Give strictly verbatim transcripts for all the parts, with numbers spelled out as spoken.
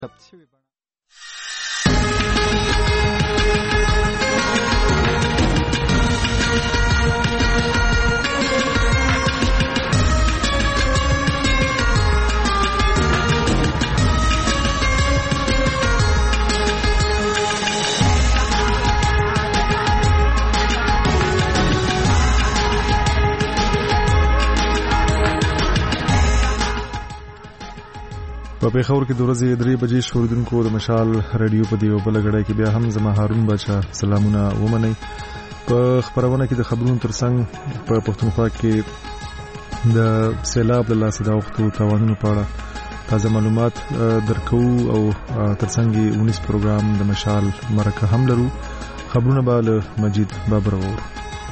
په پیښور کې د ورځې درې بجې شوریدونکو د مشال رادیو په دیو بل غړای کې بیا هم زما هارون بچا سلامونه ومنئ. په خبرونه کې د خبرونو ترڅنګ په پښتونخوا کې د سیلاب له لاسه د وختو تاوانونو په اړه تازه معلومات درکو او ترڅنګ اونیس پروګرام د مشال مرکه هم لرو. خبرونه به له مجید بابر وورو.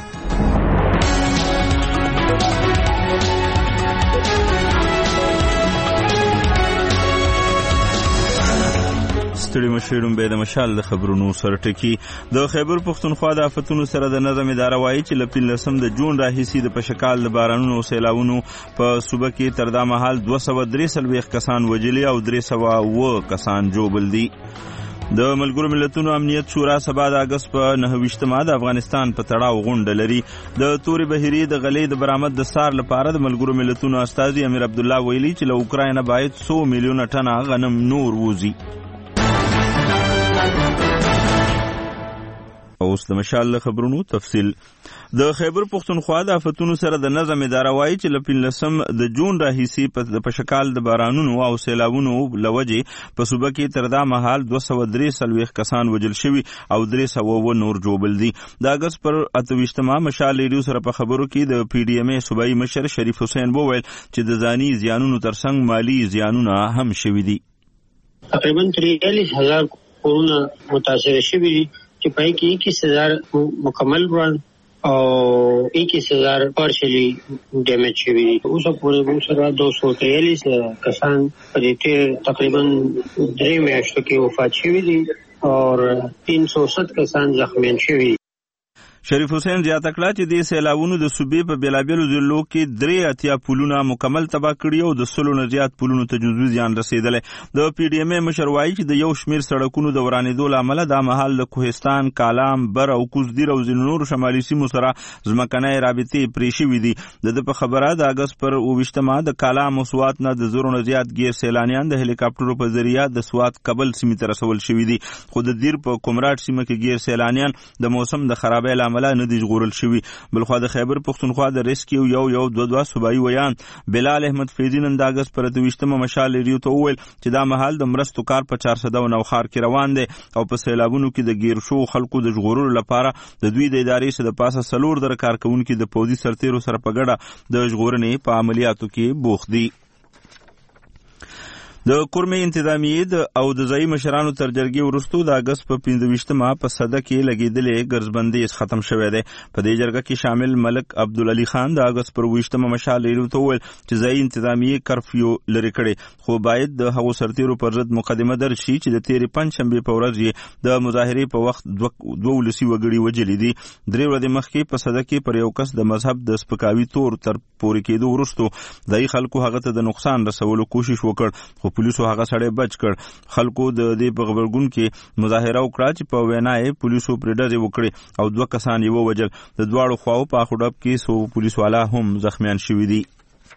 ستړي مشرون به د مشال د خبرونو سره ټکی. د خیبر پښتونخوا د آفتونو سره د نظم اداره وایي چې ل پنځلسم د جون راهیسي د پشکال د بارانونو او سیلاوونو په صوبه کې تر دا مهال دوه سوه درې څلوېښت کسان وژلي او درې سوه اووه کسان ژوبل دي. د ملګرو ملتونو امنیت شورا سبا د اګست په نهه ویشتمه د افغانستان په تړاو غونډه لري. د تورې بهیري د غلې د برآمد د سار لپاره د ملګرو ملتونو استازي امیر عبدالله ویلي چې له اوکراین باید څو میلیونه ټنه غنم نور ووځي. اوس د مشال خبرونو تفصیل. د خیبر پښتونخوا د آفتونو سره د نظم اداره وایي چې ل پنځلسم د جون راهیسي په پشکال د بارانونو او سیلاوونو لوجې په صوبه کې تر دا مهال دوه سوه درې څلوېښت کسان وژل شوي او درې سوه اووه نور ژوبل دي. د اګست پر اته ویشتمه مشال ریډیو سره په خبرو کې د پی ډي ایم ای صوبایي مشر شریف حسین وویل چې د ځاني زیانونو ترڅنګ مالی زیانونه هم شوي دي. تقریبا تریالیس هزار کورونه متاثر شوي دي چې پای کې اکیس هزار مکمل بران او اکیس هزار پارشلی ډیمیج شوي دي. اوس پورې موږ سره دو سو تریالیس کسان په دې تیر تقریبا درې میاشتو کې وفات شوي دي او تین سو ست کسان زخمیان شوي دي. شریف حسین زیاته کړه چې د سیلاوونو د صوبې په بیلابیلو ضلعو کې درې اتیا پلونه مکمل تباه کړي او د سلو نه زیات پلونو ته جزوي زیان رسېدلی. د پی ډي ایم ای مشر وایي چې د یو شمېر سړکونو د ورانېدو له امله دا مهال د کوهستان، کالام، بر او کوزدیر او ځینو نورو شمالي سیمو سره ځمکنۍ رابطې پرې شوي دي. د ده په خبره د اګست پر اوه ویشتمه د کالام او سوات نه د زرو نه زیات ګیر سیلانیان د هلیکاپټرو په ذریعه د سوات کابل سیمې ته رسول شوي دي. خو د دیر په کومراټ سیمه کې ګیر سیلانیان د موسم د خرابۍ له امله نه دي ژغورل شوي. بلخوا د خیبر پښتونخوا د ریسکیو یو یو دوه دوه صوبایي ویان بلال احمد فیضي نن د اګست پر اته ویشتمه مشال ریډیو ته وویل چې دا مهال د مرستو کار په چار سده و نوخار کې روان دی او په سیلابونو کې د ګیر شو خلکو د ژغورلو لپاره د دوی د ادارې څخه د پاسه څلور زره کارکوونکي د پوځي سرتیرو سره په ګډه د ژغورنې په عملیاتو کې بوخت دي. د کورمې انتظامیې او د ځایي مشرانو تر جرګې وروستو د اګست په پنځه ویشتمه په سده کې لګېدلې ګرځبندي ختم شوی دی. په دې جرګه کې شامل ملک عبدالعلي خان د اګست پر ویشتمه مشال ریډیو ته وویل چې ځایي انتظامیې کرفیو لرې کړې خو باید د هغو سرتیرو پر ضد مقدمه درج شي چې د تېرې پنجشنبې په ورځ یې د مظاهرې په وخت دوه ولسي وګړي وژلي دي. درې ورځې مخکې په سده کې پر یو کس د مذهب د سپکاوي تور تر پورې کېدو وروستو ځایي خلکو هغه ته د نقصان رسولو کوشش وکړ خو پولیسو هغه سړی بچ کړ. خلکو د دې په غبرګون کې مظاهره وکړه چې په وینا یې پولیسو پرې ډزې وکړې او دوه کسان یې ووژل. د دواړو خواو په اخو ډب کې څو پولیس والا هم زخمیان شوي دي.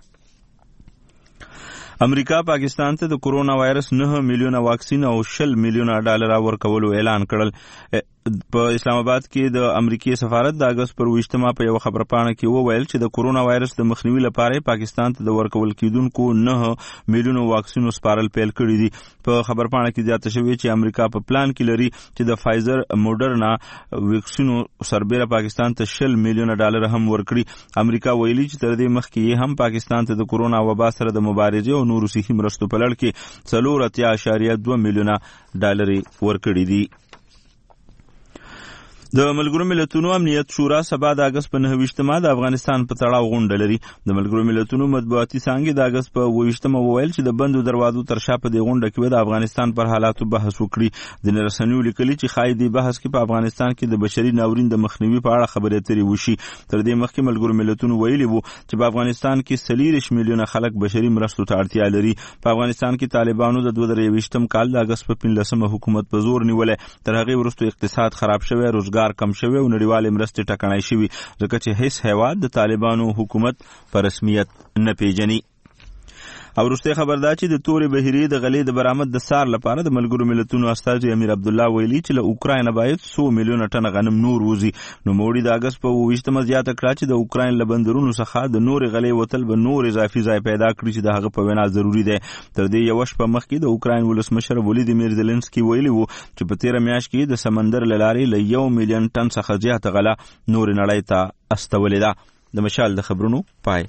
امریکا پاکستان ته د کرونا وایرس نه میلیونه واکسین او شل میلیونه ډالر ورکولو اعلان کړل. په اسلام آباد کې د امریکای سفارت د اګست پر ویشتمه په یو خبرپاڼه کې وویل چې د کرونا وایرس د مخنیوي لپاره پاکستان ته د ورکول کېدونکو نه میلیونه واکسینو سپارل پیل کړي دي. په خبرپاڼه کې زیاته شوې چې امریکا په پلان کې لري چې د فایزر موډرنا واکسینو سربېره پاکستان ته شل میلیونه ډالر هم ورکړي. امریکا ویلي چې تر دې مخکې هم پاکستان ته د کرونا وبا سره د مبارزې او نورو صحي مرستو په لړ کې څلور اتیا اعشاریه دوه میلیونه ډالر ورکړي دي. د ملګرو ملتونو امنیت شورا سبا د اگست په نهه ویشتمه د افغانستان په تړاو غونډه لري. د ملګرو ملتونو مطبوعاتي څانګې د اگست په اوه ویشتمه وویل چې د بندو دروازو تر شا په دې غونډه کې به د افغانستان پر حالاتو بحث وکړي. د رسنیو لیکلي چې ښایي دې بحث کې په افغانستان کې د بشري ناورین د مخنیوي په اړه خبرې اترې وشي. تر دې مخکې ملګرو ملتونو ویلي وو چې په افغانستان کې څلوېښت میلیونه خلک بشري مرستو ته اړتیا لري. په افغانستان کې طالبانو د دوه زره یوویشتم کال د اگست په پنځلسمه حکومت په زور نیولی. تر هغې وروسته اقتصاد خراب شوی، روزګار کم شوی او نړیوالې مرستې ټکنۍ شوي، ځکه چې هیڅ هیواد د طالبانو حکومت په رسمیت نه پیژني. او وروستی خبر دا چې د تورې بحیرې د غلې د برآمد د څار لپاره د ملګرو ملتونو استازي امیر عبدالله ویلي چې له اوکراین باید څو میلیونه ټنه غنم نور وځي. نوموړي د اګست په اوه ویشتمه زیاته کړه چې د اوکراین له بندرونو څخه د نورې غلې وتل به نور اضافي ځای پیدا کړي چې د هغه په وینا ضروري دی. تر دې یوه شپه مخکې د اوکراین ولسمشر ولادیمیر زلنسکي ویلي وو چې په تېره میاشت کې د سمندر له لارې له یو میلیون ټن څخه زیاته غله نورې نړۍ ته استولې ده. د مشال د خبرونو پای.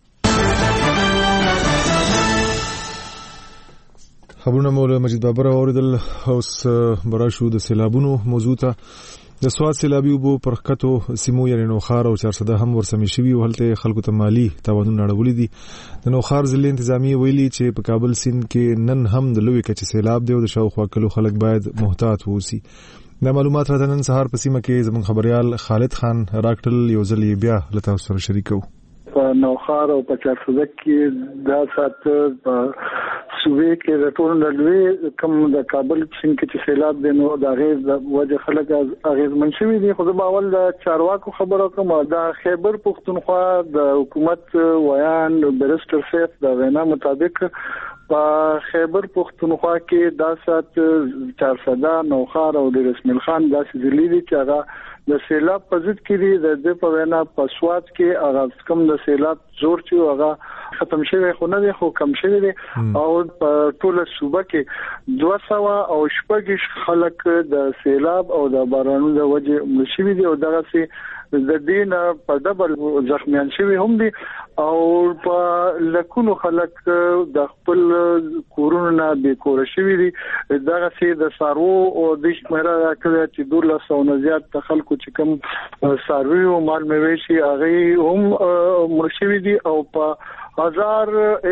خبرونه مولا مجید بابر اوریدل. اوس براشو د سیلابونو موضوع ته. د سواد سیلابي اوبو پر خطو سیمو یعنی نوخار او چارسده هم ورسمې شوي او هلته خلکو ته مالی تاوانونه اړولي دي. د نوخار ضلع انتظامیه ویلي چې په کابل سیند کې نن هم د لوی کچې سیلاب دی او د شاوخوا کلو خلک باید محتاط ووسي. دا معلومات راته نن سهار په سیمه کې زموږ خبريال خالد خان راکټل یو ځل بیا له تاسو سره شریکو. په نوخار او په چارسده کې دا سات صوبې کې د ټول نړۍ کوم د کابل سیند کې چې سیلاب دی نو د غیر د وجه خلک اغیز منشوي دي. خو د باول د چارواکو خبرو کوم د خیبر پختونخوا د حکومت ویان برستر سیف د وینا مطابق په خیبر پختونخوا کې دا سات چارسده نوخار او د رسمل خان داسې ضلع دي چې هغه د سیلاب په ضد کې دي. د دې په وینا په سواد کې هغه کم د سیلاب زور چې هغه ختم شوی خو نه دی خو کم شوی دی او په ټوله صوبه کې دوه سوه او شپږ خلک د سیلاب او د بارانونو د وجې مړه شوي دي او دغه سي د دین په ډبل زخمیان شوي هم دي او په لکونو خلک د خپل کورونو نه بې کوره شوي دي. دغه سي د سارو او د شمېره راکړه چې دولس سوه نه زیات خلکو چې کوم ساروي او مال میوې هغه هم مړه شوي دي او په هزار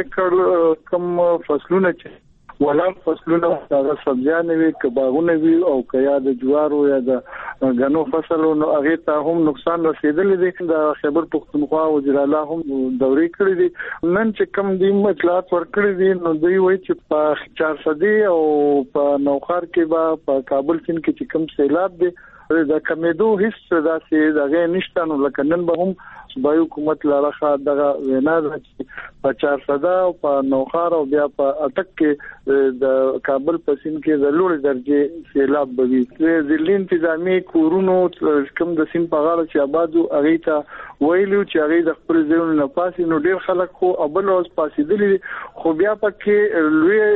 ایکړ کم فصلونه چې ولا فصلونه هغه سبزیان وي کباغونه وي او کیا د جوارو یا د غنو فصلونو هغه ته هم نقصان رسیدلی دی. د خیبر پختونخوا وزیر اعلی هم دوري کړی دي. نن چې کم دی اطلاعات ورکړي دي نو دوی وایي چې په چارسده او په نوخار کې به په کابل سیند کې چې کم سیلاب دی د کمیدو هیڅ داسې دغه نشته. نو لکه نن به هم صوبایي حکومت لاره دغه وینا ده چې په چارسده او په نوخار او بیا په اټک کې د کابل په سیند کې د لوړ درجه سیلاب به وي. ضلع انتظامی کورونو کوم د سیند په غاړه چې آبادو هغه ته ویلو چې هغه د خپل ځایونو نه پاسي نو ډیر خلک خو ابل اوس پاسېدلي خو بیا پکې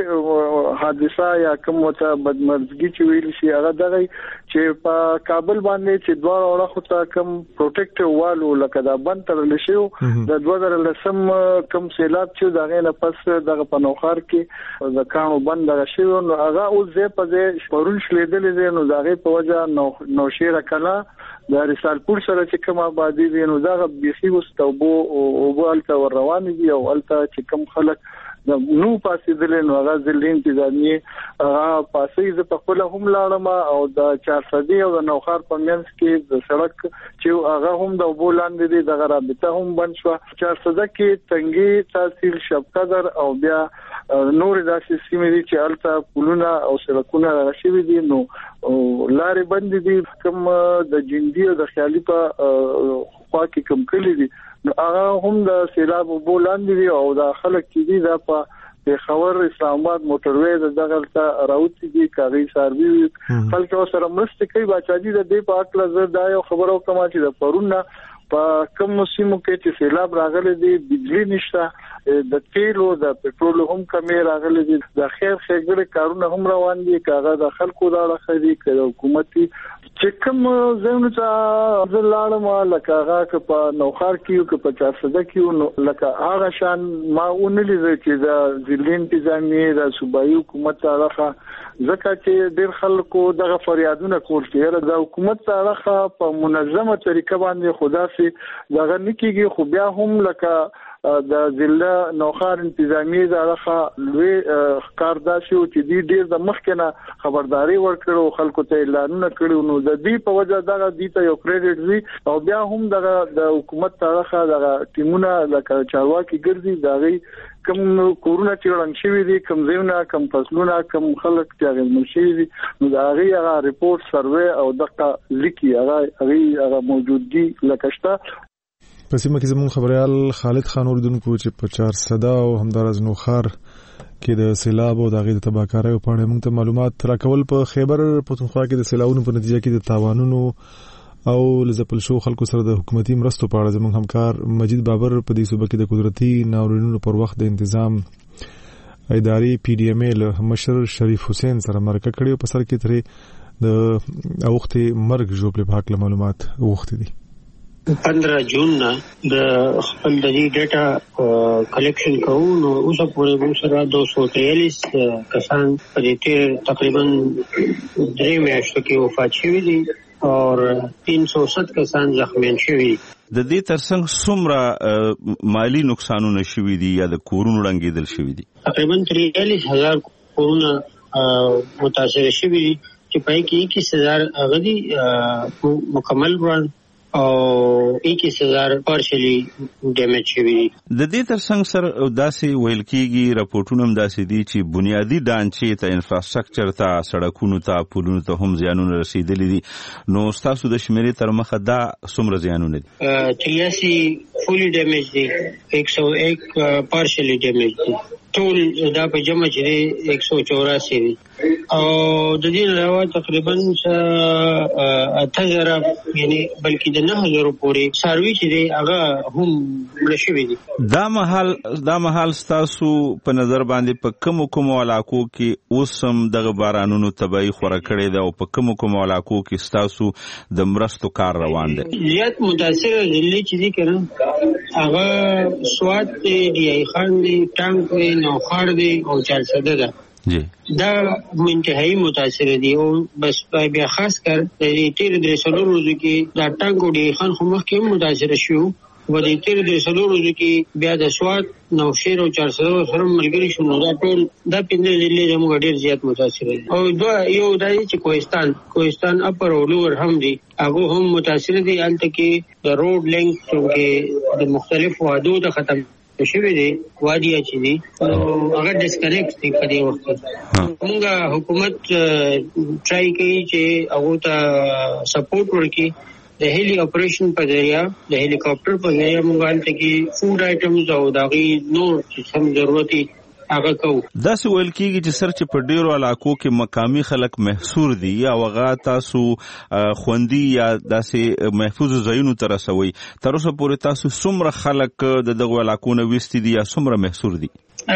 لوی حادثه یا کوم ته بدمرغي چې ویل شي هغه دغه چې په کابل باندې چې دوه اورخ ته کوم پروټیکټیو والو لکه دا بند ترل شو د دوه زره لسم کوم سیلاب چې دغه نه پس دغه په نوخار کې د کانو بند شو نو هغه اوس زه په دې پرون شلیدل دي نو دغه په وجه نو نوشیره کلا د رسالپور سره چې کوم آبادی دي نو دا بيخي واستوبو او بلته ور روان دي او الته چې کوم خلک نو پاسې دلې نو هغه ضلع انتظامیه هغه پاسې ز په خپل هم لاړم او د چارسدي او د نوخار په منځ کې د سړک چې هغه هم د بولاندې دي د رابطه هم بند شو. چارسده کې تنګي تحصیل شپقدر او بیا نور داسې سیمې دي چې الته پلونه او سړکونه راشي دي نو لارې بند دي. کوم د جندي او د خیالي په خوا کې کوم کلی دي نو هغه هم د سیلاب بولاندې دي او د خلک چې دي د په پیښور اسلام آباد موټروي دغه ته راوتی دي کاغی سروي خلک سره مرسته کوي. بچادي د دې په اړه زه دا یو خبرو کوم چې د پرونه په کوم سیمو کې چې سیلاب راغلي دي بجلی نشته د تیلو د پټرول هم کمی راغلي دي د خیر خېګړې کارونه هم روان دي کاغه د خلکو دا لخري کړي حکومتي چې کوم زموږ ته زلاړم لکه هغه په نوخار کې او په چارسده کې لکه هغه شان ما اونلې چې د ضلع انتظامی د صوبایي حکومت طرفه ځکه چې ډېر خلکو دغه فریادونه کول چې د حکومت طرفه په منظمه طریقه باندې خدا سي دغه نکیږي، خو بیا هم لکه د ضلع نوخار انتظامی دغه لوی ښکار داسي او چې دی ډېر د مخکنه خبرداري ورکړو، خلکو ته اعلانونه کړو، نو د دې په وجه دغه دی ته یو کریډټ وی او بیا هم دغه د حکومت طرفه دغه ټیمونه لکه چارواکي ګرځي دغه کم کورونا چې ورنګ شوی دي، کم ځایونه، کم فصلونه، کم خلک چې غوښمن شوی دي، نو دا هغه ریپورت سروې او دغه لیکي هغه هغه موجود دي لکهشته. په سیمه کې زموږ خبريال خالد خان اوردونکو چې په چار صدا او همدارز نوخار کې د سیلاب او د غیر تباکارۍ په اړه موږ ته معلومات راکول. په خیبر پښتونخوا کې د سیلابونو په نتیجه کې د تاوانونو او لزپل شو خلکو سره د حکومتي مرستو په اړه زموږ همکار مجید بابر په دې صوبه کې د قدرتي ناورینونو پر وخت د تنظیم اداري پی ډی ایم ال مشر شریف حسین سره مرکه کړې، په سر کې ترې د اوختي مرګ جوړ په حق معلومات وغوښتي دي. پندرہ جون نه د خپل د ډیټا کلیکشن کوو، نو اوس پورې موږ سره دو سو تریالیس کسان په دې تقریبا درې میاشتو کې وفات شوي دي اور تین سو ست کسان زخمیان شوي. د دې ترڅنګ څومره مالی نقصانونه شوي دي یا د کورونو ړنګېدل شوي دي؟ تقریبا تریالیس هزار کورونه متاثر شوي دي چې پای کې اکیس هزار هغه دي مکمل وران او اکیس هزار پارشلی ډیمیج شوي دي. د دې ترڅنګ سره داسې ویل کېږي، راپورټونه هم داسې دي چې بنیادي ډانچې ته، انفراسټرکچر ته، سړکونو ته، پلونو ته هم زیانونه رسیدلي دي. نو ستاسو د شمیرې تر مخه دا څومره زیانونه دي؟ تریاسي فولي ډیمیج دي، ایک سو ایک پارشلی ډیمیج دي، ټول دا په جمع چې ایک سو چوراسی دي. او د دې علاوه تقریبا اته زره یعنی بلکې د نه زره پورې سروي چې دی هغه هم مړ شوي دي. دا محل دا محل ستاسو په نظر باندې په کوم کوم علاقو کې اوس هم دغه بارانونو تبعی خوره کړې ده او په کوم کوم علاقو کې ستاسو د مرستو کار روان دی؟ زیات متاثر ضلع چې دي کړه هغه سوات دی، ډی خان دی، ټانک دی، نوخار دی او چارسده ده. جی دا منتهایی متاثر دي او بس بیا خاص کر د تیر د سلو روزو کې دا ټانک او ډی خان خو مخکې متاثر شو، و د تیر د سلو روزو کې بیا د سوات، نوشهر او چارسده سره ملګری شو، نو دا ټول دا پنځه ضلع زموږ ډیر زیات متاثر دي. او دا یو دا چې کوهستان کوهستان اپر او لوور هم دي، هغه هم متاثر دي. الته کې د روډ لینک کې د مختلفو وادو د ختم شوی دی، وادي چې دي هغه ډسکنیکټ دي په دې وخت. موږ حکومت ټرای کوي چې هغه ته سپورټ ورکړي د هیلی اپریشن په ذریعہ، د هلیکاپټر په ذریعہ موږ الته کې فود آیټمز او داغي نور چې هم ضرورت هغه کو. دا څه ویل کېږي چې سر چې په ډیرو علاقو کې مقامی خلک محصور دي یا هغه تاسو خوندي یا داسې محفوظ ځایونو ته رسوي، تر اوسه پورې تاسو څومره خلک د دغو علاقو نه ویستي دي یا څومره محصور دي؟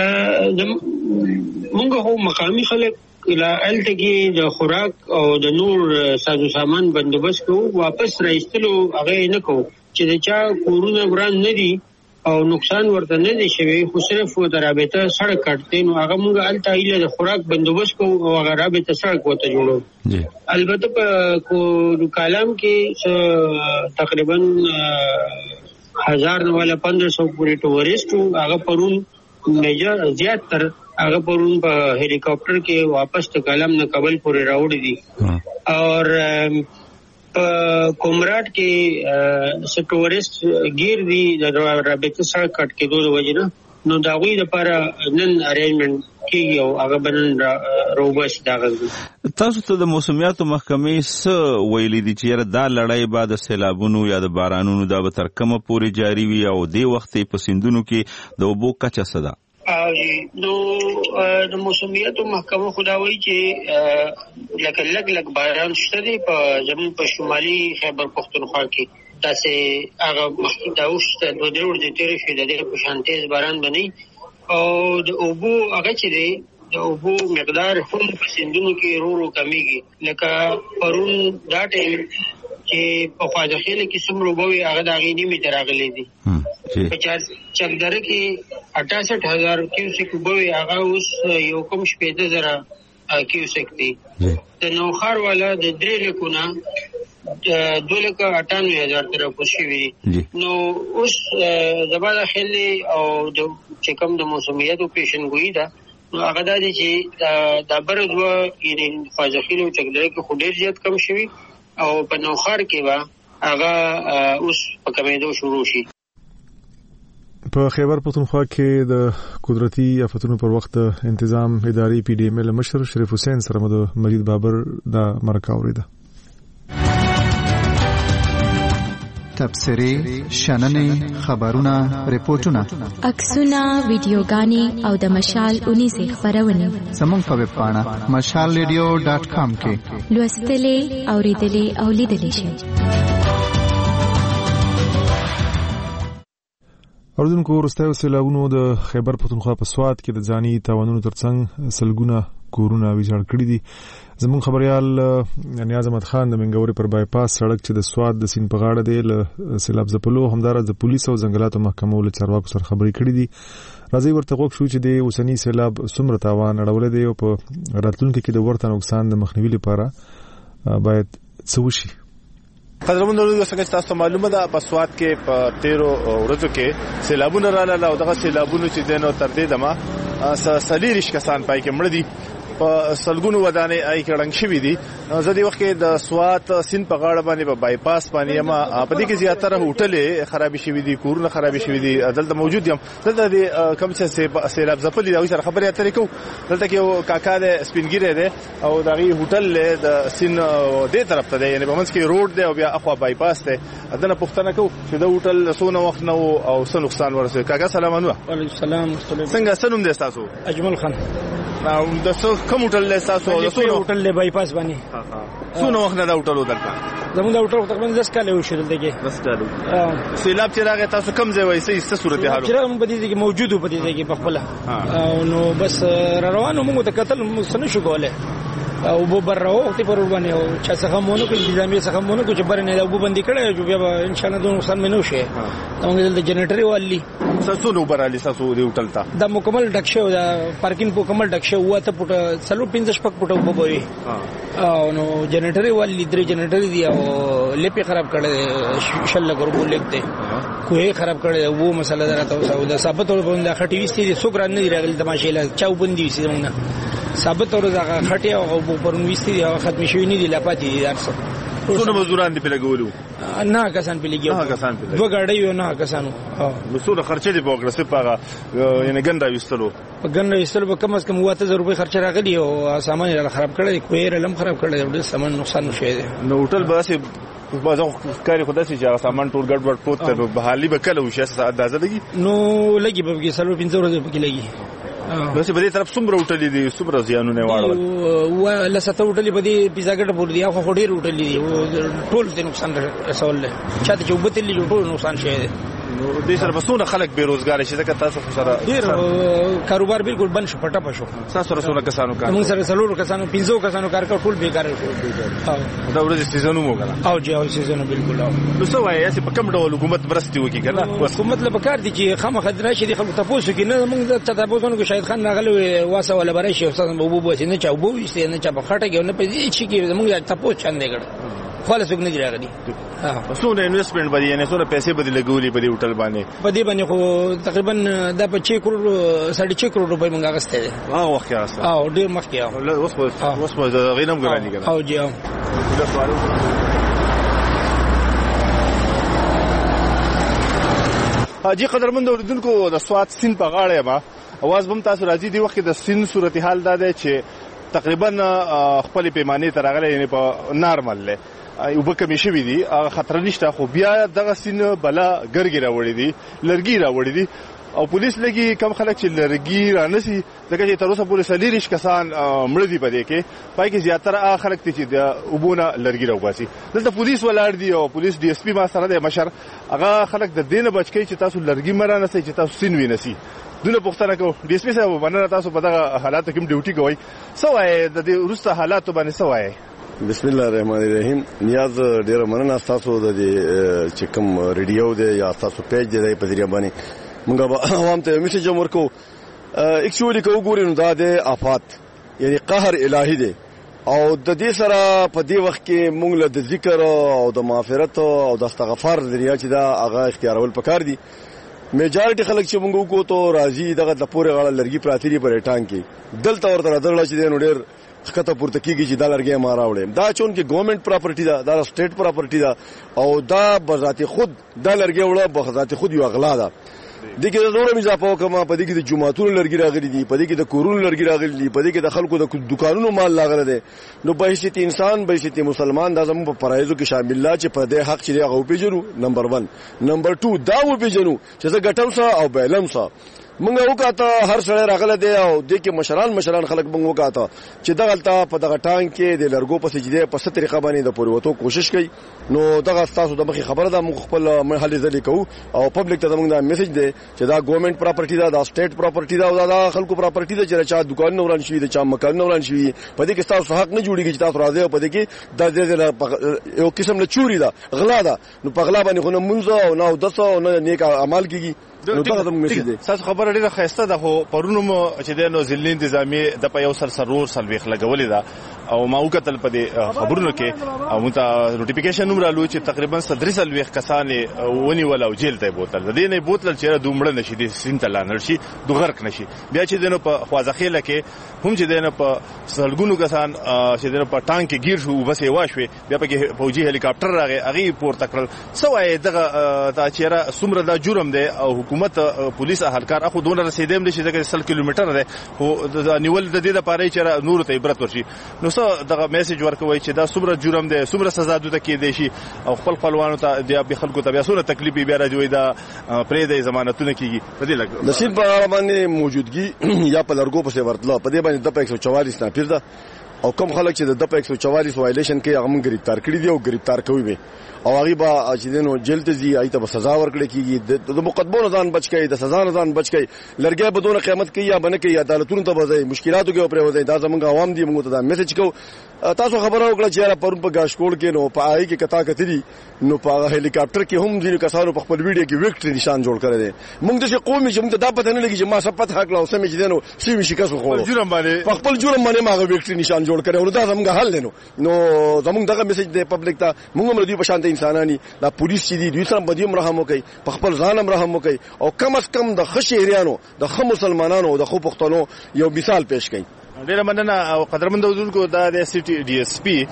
موږ هو مقامی خلک الته کې د خوراک او د نور سازو سامان بندوبست کوو، واپس راایستلو هغه نه کوو چې د چا کورونه وران نه دي او نقصان ورته نه دي شوی، خو صرف د رابطه سړک کټته، نو هغه موږ الته ایله د خوراک بندوبست کوو او هغه رابطه سړک وته جوړو. البته په کو کالام کې تقریبا هزار نه ولا پندرہ سو پورې ټوریسټ هغه پرون میجر زیات تر هغه پرون په هلیکاپټر کې واپس ته کالام نه کابل پورې راوړي دي. اور کومراټ کې څه ټوریسټ ګیر دي د رابطه سره کټ کې دوه وجنه، نو دا غوي د لپاره نن ارینجمنت کیږي او هغه بنن روبس دا غوي. تاسو ته د موسمیاتو محکمې څه ویلي دي چې دا لړۍ بعد سیلابونو یا د بارانونو دا به تر کومه پورې جاری وي او د وخت په سیندونو کې د اوبو کچه څه ده؟ نو د موسمیاتو محکمه خداوي چې لکه لګ لګ باران شته دي په زمون په شمالي خیبر پختونخوا کې، تاسې هغه مخکې دا وشته دوه درې ورځې تېرې شوې د ډېر په شان تیز باران بنئ او د اوبو هغه چې دی د اوبو مقدار هم په سیندونو کې ورو ورو کمیږي. لکه پرون دا ټایم چې په خواجهخیل کې څومره اوبه وي هغه د هغې نیمې ته راغلی دي. په چکدره کې اټاسټ هزار کیوسک اوبه وي هغه اوس یو کم شپېته زره کیوسک دی د نوخار والا د درې لکونه دوه لکه اټانوي هزار تر پوښي وی نو اوس زباده خلی او د چې کوم د موسمیت او پیشنګوئی ده نو هغه د دې چې د برځو یعنی فاجخیلو چګلې کې خو ډیر زیات کم شوی او په نوخار کې وا هغه اوس په کمیدو شروع شي. په خیبر پختونخوا کې د قدرتي آفتونو پر وخت انتظام اداري پی ډی ایم ال مشر شریف حسین سره د مجید بابر د مرکه اوریده. تبصرې، شننې، خبرونه، ریپورتونه، عکسونه، ویډیوګانې او د مشال اونیزې خبرونه زموږ په ویب پاڼه مشال ریډیو ډاټ کام کې لوستلې، اوریدلې او لیدلې شئ. اوردونکو وروستیو سیلابونو د خیبر پختونخوا په سوات کې د ځاني تاوانونو ترڅنګ سلګونه کورونه ویجاړ کړي دي. زموږ خبريال نیاز احمد خان د منګوري پر بایپاس سړک چې د سوات د سین په غاړه دی له سیلاب ځپلو همدارس د پولیس او ځنګلاتو محکمو له چارواکو سره خبرې کړې دي. راځي ورته غوښ شو چې د اوسنی سیلاب څومره تاوان اړولې دی او په راتلونکي کې د ورته نقصان د مخنیوي لپاره باید څه وشي. قدرمن ورو څنګه تاسو معلومه ده په سوات کې په تیرو ورځو کې سیلابونه رااله او دغه سیلابونو چې دنو تر دې دمه سلیریش کسان پای کې مړ دي په سلګونو ودانې آی کړنګ شوې دي. زدي وخت کې د سوات سین په غاړه باندې په بایپاس باندې ما په دې کې زیاتره هوټلې خرابې شوې دي، کورونه خرابې شوې دي. دلته موجود یم دلته د کم څه سیلاب ځپلې دا سره خبرې اترې کو. دلته کې کاکا د سپینګیره ده او دغه هوټل د سین دې طرف ته دی، یعنی په منځ کې روډ دی او بیا اخوا بایپاس دی. دنه پښتنه کو چې د هوټل سونه وخت نو او څه نقصان ورسېږي. کاکا سلام علیکم. وعلیکم السلام. څنګه سنوم دې تاسو؟ اجمل خان. نو د څو کوم هوټل له تاسو؟ د څو هوټل له بایپاس باندې. ها ها. څونه وخت نه دا هوټل ودلته؟ زموږ د هوټل تقریبا دس کال یو شول دغه. دس کال. سیلاب چې راغی تاسو کوم ځای وایي څه صورت حال؟ چې موږ په دې کې موجود و په دې کې په خپل. نو بس روانو موږ ته قتل مسنه شو کوله. او بو بر راو ته پر باندې او چې څنګه مونږ کې انتظامی څنګه مونږ کو چې بر نه او بو باندې کړه چې بیا ان شاء الله دوه نقصان مې نه شي. موږ د جنریټر والی تاسو نو برالي تاسو دی هوټل ته دا مکمل ډک شو دا پارکینګ مکمل ډک شو وته پټ څلو پنځه شپک پټ وبوي. او نو جنریټر والی درې جنریټر دی او لپی خراب کړه شل ګربو لیکته کوه خراب کړه وو مسله درته او دا ثابت ور باندې خټي وستې څوک ران نه راغلی تماشې لا چاو بندي وستې موږ ثابت ور زغه خټي او پرون وستې او ختم شوی نه دی لپاتې دي درس. څونه مزدوران دی په لګولو؟ نه کسان په لګیو. نه کسان په لګیو. دوه غاډي یو نه کسانو. ها نو څونه خرچه دی په وګړه سپاغه یعنی ګنده وستلو؟ په ګنده وستلو به کم از کم واته زر روپۍ خرچه راغلی او سامان یې خراب کړی، کویر لم خراب کړی، ډېر سامان نقصان شوی دی. نو هوټل به سي بازار کاری خدا سي چې سامان ټول ګډ وډ پروت ته بحالي به کله وشي اندازه لګي؟ نو لګي به کې سلو پنځه ورځې پکې لګي. نو چې په دې طرف څومره هوټلې دي څومره زیانونه واړول؟ و لسته هوټلې په دې پیزاګټ پور دی خو ډېر هوټلې دي ټول ته نقصان رسول له چاته چې وبتلې ټول نقصان شي. نو دې سره بسونه خلک بیروزګار شي ځکه تاسو سره ډېر کاروبار بالکل بند شو پټه پښو. تاسو سره څونه کسانو کار؟ موږ سره څلور کسانو پنځو کسانو کار کول ټول بیکار شو. ها دا ورځ سیزن مو غلا او جی او سیزن بالکل. نو څه وایي چې په کوم ډول حکومت برستي وکي کنه؟ حکومت له پکار دي چې خامہ خدرا شي خلکو تاسو کې نه موږ ته تاسو کو شاهد خان راغلی واسه ولا برای شي استاد بوبو بو نه چا بو وي نه چا په خټه کې نه پېږي چې کې موږ تاسو چاندې کړ خالص وګ نه دی راغلی. ها څونه انویسټمنټ باندې نه څونه پیسې باندې لګولې په دې هوټل باندې؟ په دې باندې خو تقریبا دا په چھ کروڑ ساڑھے چھ کروڑ روپے منګه غسته دي. ها وخت راځه او ډیر مخکې او اوس اوس غینم ګرانی کنه. او جی او حاجی قدرمن اوریدونکو د سوات سین په غاړه ما اواز بم تاسو راځي دی وخت د سین صورتحال دا ده چې تقریبا خپل پیمانه تر غلې یعنی په نارمل له یو بکه شوی دي خطر نشته، خو بیا دغه سین بلا ګرګی راوړی دي لرګی راوړی دي او پولیس لګي کم خلک چې لرګي رانسي دغه چې تر اوسه پولیس لیریش کسان مړ دي پدې کې پای کې زیاتره خلک چې د وبونه لرګي راوباسي. دلته پولیس ولاړ دي او پولیس ډي اس پی ما سره د مشر هغه خلک د دینه بچکی چې تاسو لرګي مرانه سي چې تاسو سین وینسي دونه پښتنه کو ډي اس پی صاحب باندې تاسو په دغه حالات کې ډیوټي کوي سوای د دې ورسته حالات باندې سوای. بسم الله الرحمن الرحیم. نیاز ډیر مننه تاسو د چې کوم ریډیو دی یا تاسو پیج دی په ذریعہ باندې موږ عوام ته میسج ورکو. اکچولی کو ګورې نو دا د آفات یعنی قهر الهي دی او د دې سره په دې وخت کې موږ له د ذکر او د مغفرت او د استغفار ذریعہ چې دا هغه اختیارول پکار دي. میجارټي خلک چې موږ وکړو ته راضي دغه د پوره غاړه لرګي پراتيري پر ټانګ کې دلته ورته درل چې نو ډېر خطه پورته کیږي چې دا لرګي ما راوړې دا چون کې ګورنمنت پراپرټي دا دا سټیټ پراپرټي دا او دا بذات خود دا لرګي وړه بذات خود یو اغلا ده. د کې د نورو اضافه کومه په دې کې د جمعهتونو لرګي راغلي دي، په دې کې د کورونو لرګي راغلي دي، په دې کې د خلکو د دکانونو مال لاغره دي. نو به حیثیت انسان به حیثیت مسلمان دا زموږ په فرایضو کې شامل لا چې په دې حق چې هغه پیژنو. نمبر ون. نمبر ټو دا و پیژنو چې زه ګټم سا او بیلم سا مونږ وکاته هر سړی راغله دی او د کې مشران مشران خلک مونږ وکاته چې دغه په دغه ټانګ کې د لرګو په سجده په ست طریقه باندې د پوری وته کوشش کوي. نو دغه تاسو د مخې خبره ده مونږ خپل مرحله ځلې کوو او پبلک ته مونږ دا میسج دی چې دا ګورنمنت پراپرټي ده، دا سټیټ پراپرټي ده او دا خلکو پراپرټي ده چې چا دکان نه وران شي، د چا مکان نه وران شي. په دې کې تاسو حق نه جوړیږي چې تاسو راځي او په دې کې د یو قسم له چوری ده، غلا ده. نو په غلا باندې خو نه مونږ او نه دسه او نه نیک اعمال کیږي. نو دا زموږ میسج دی. تاسو خبره ډیره خسته ده خو پرونو مو چې د نو ځلې انتظامی د په یو سر سرور سلويخ لګولې ده او ما وکتل په دې خبرونو کې او مونږ ته نوټیفیکیشن نمبر الو چې تقریبا صدري سلويخ کسانې ونی ولا او جیل ته بوتل د دې نه بوتل چې دومړه نشي دي سینته لانل شي د غرق نشي. بیا چې دنه په خوازخېله کې هم چې دنه په سلګونو کسان چې دنه په ټانک کې گیر شو بس یې واشوي بیا په فوجي هلیکاپټر راغی هغه پورته کړل. سوای دغه دا چیرې سمره دا جرم دی او حکومت پولیس اهلکار اخو دونه رسیدم دي چې سل کیلومتر ده خو د نیول د دې لپاره چې نور ته عبرت ورشي. نو څه دغه میسج ورکوي چې دا سمره جرم دی سمره سزا دوته کې دی شي او خپل خپلوانو ته د خلکو ته بیا سونه تکلیف بیا راځي دا پرې د ضمانتونه کیږي. په دې لګ نصیب په باندې موجودګي یا په لرګو په ورتله په دې باندې د ایک سو چوالیس نه پیر ده او کوم خلک چې د ایک سو چوالیس وایلیشن کې هغه موږ گرفتار کړی دی او گرفتار کوي به او هغه به چې دنو جیل ته ځي ایته به سزا ورکړي کیږي. د مقدمو ځان بچ کړي د سزا ځان بچ کړي لرګي به دونه قیامت کوي یا بنه کوي عدالتونو ته به مشکلاتو کې پرې وځي. دا زمونږ عوام دي موږ ته دا میسج کو. تاسو خبره وکړه چې پرون په گاشکوړ کې نو په آی کې کتا کتري نو په هلیکاپټر کې هم ځینې کسانو په خپل ویډیو کې وکټري نشان جوړ کړی دی. موږ د قومي چې موږ ته دا پته نه لګي چې ما سپت حق لا اوسه مې چې دنو سیمه شکاسو خو جرم باندې په خپل جرم باندې ما وکټري نشان جوړ کړی او دا زموږ حل نه. نو زموږ دغه میسج دی پبلک ته موږ هم دوی په شان ته انسانانی دا پولیس چې دی دوی سره بدیم رحم وکي په خپل ځان هم رحم وکي او کم از کم د خشهریانو د خو مسلمانانو د خو پښتنو یو مثال پیش کړي. ډیره مننه او قدرمن اوسونکو دا د سټي ډي اس پی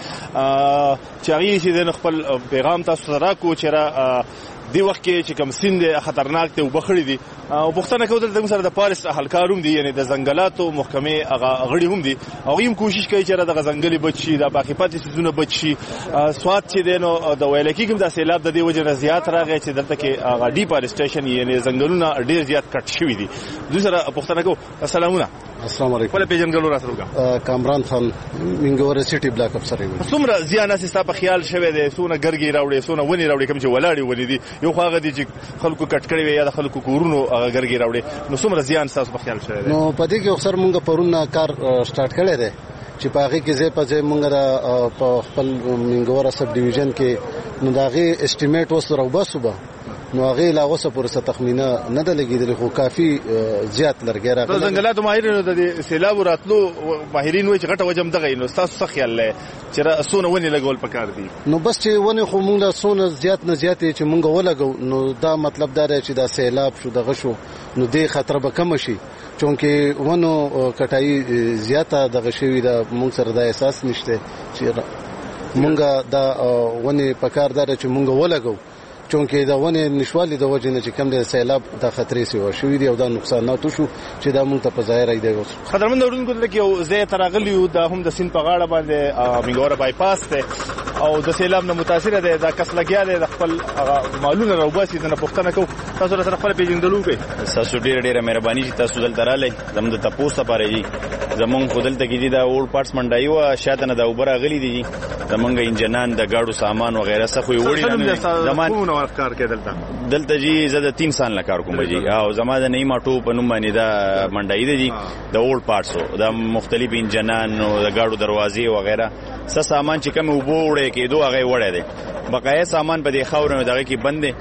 چې هغه چې د خپل پیغام تاسو سره کو چې را دی وخت کې چې کوم سیند خطرناک ته وبخړی دي او پښتنه کوي د سره د پاریس اهلکاروم دي یعنی د ځنګلاتو محکمه هغه غړي هم دي او هم کوشش کوي چې د ځنګلي بچي د باقي پاتې سيزونه بچي سواد چې دینو د ویلکی کوم د سیلاب د دې وجه نه زیات راغی چې دلته کې هغه ډی فارسټیشن یعنی ځنګلونه ډیر زیات کټ شوی دي. د سره پښتنه کو السلامونه. السلام علیکم. په پیژنګلو را سره کامران خان منګور سټي بلاک افسر یم. څومره زیان اساسه په خیال شوه دي سونه ګرګي راوړي سونه ونی راوړي کوم چې ولاړی ونی دي یو خواغه دي چې خلکو کټ کړی وي یا د خلکو کورونو ګرګي راوړي نو څومره زیان تاسو په خیال شوه دي؟ نو په دې کې اکثر مونږ پرونه کار سٹارټ کړی دی چې په هغه کې زه په ځای مونږ را په خپل منګور سب ډیویژن کې نو داغه اسټیمیټ وسره وباسوبه نو هغه لا اوسه پورسه تخمینه نه ده لګیدل خو کافي زیات لرګي راغله. ځنګلاتو ماهرینو د سیلاب راتلو ماهرین وایي چې غټه وجم دغه نو تاسو څه خیال لرئ چې سونه ونی لګول پکار دي؟ نو بس چې ونی خو مونږ سونه زیات نه زیات چې مونږ ولګو نو دا مطلب دا چې دا سیلاب شو دغه شو نو دې خطر به کم شي چونکه ونو کټای زیاته دغه شوی دا مونږ سره دا احساس نشته چې مونږ دا ونی پکار دار چې مونږ ولګو چونکه دا ونه نشوالي د وجه نه چې کم د سیلاب د خطرې سی وشوي دی او دا نقصانات شو چې دا مونږ ته په ظاهر ایده اوس خدمت اورونکو ته کې یو زه ترغلیو دا هم د سین په غاړه باندې منګور بای پاس ته او د سیلاب نه متاثر دی دا کس لګیا دی د خپل مالونه راوباسي د پښتنه کو تاسو سره خپل پیژندلو کوي. تاسو ډیر ډیر مهرباني چې تاسو دلته رااله زموږ د تاسو لپاره دي زمونږ خودل ته کې دا اول پارټس منډای و شاته نه دا اوبره غلي دي زمونږ انجنان د گاډو سامان وغیرہ څه خو وړي نه زمان کار کې دلته دلته جی زه د تین سال نه کار کوم جی او زما د نیمه ټو په نوم باندې دا منډای دي د اول پارټسو د مختلف انجنان او د گاډو دروازې وغیرہ څه سامان چې کوم وبو وړي کې دوه هغه وړي دي بقایا سامان په دې خاورونو دغه کې بند دي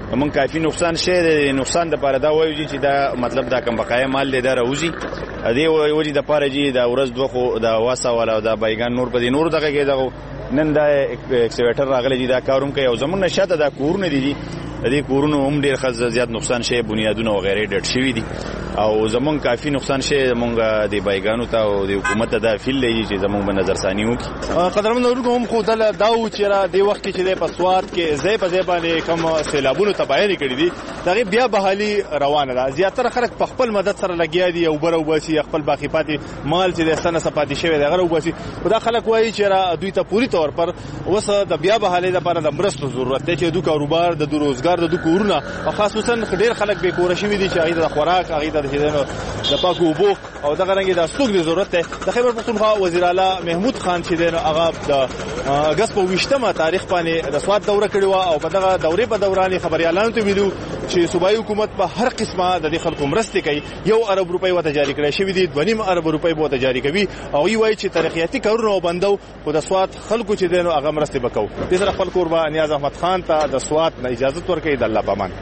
موږ کافي نقصان شي نقصان د پاره دا وایو چې دا مطلب دا کم بقایا مال دې دا راوځي دې وایي د پاره چې دا ورځ دوه خو دا واسه ولا دا بایګان نور په دې نور دغه کې دا نن دا ایکسکیویټر راغلی دا کاروم کوي او زمونږ نشاته دا کورونه دي دې کورونو هم ډیر خاص زیات نقصان شي بنیادونه او غیره ډټ شوی دي او زمونږ کافي نقصان شي زمونږ د بایګانو ته او د حکومت ته فیل لګي چې زمونږ په نظر ثاني وکړي قدرمن اورګو هم خو دل دا و چې را د وخت کې د پسواد کې زې په زې باندې کوم سیلابونو تباہی کړې دي دا بیا بحالي روانه ده زیاتره خلک په خپل مدد سره لګیا دي او برو باسي خپل باقی پاتې مال چې د سنه سپاتې شوی دی غره وباسي دا خلک وایي چې را دوی ته پوری تور پر وسه د بیا بحالي لپاره د مرستو ضرورت دی چې دوی کاروبار د روزګار د کورونه او خاصوصا ډېر خلک به کور شوی دي چې هغه د خوراک هغه د د پاکو اوبو او دغه رنګ د ستوګ د ضرورت ده د خیبر پختونخوا وزیر اعلی محمود خان چې د هغه د اگست په وشتمه تاریخ باندې د سواد دوره کړې و او په دغه دورې په دوران خبريالانو ته ویلو چې صوبایي حکومت په هر قسمه د خلکو مرستې کوي یو ارب روپۍ وته جاری کړی شوی دي دوه نیم ارب روپۍ وته جاری کوي او یی وایي چې تاریخیاتي کارونه بندو خو د سواد خلکو چې دنو هغه مرستې وکاو د سره خپل قربا نیاز احمد خان ته د سواد نه اجازه ورکړي د الله پامان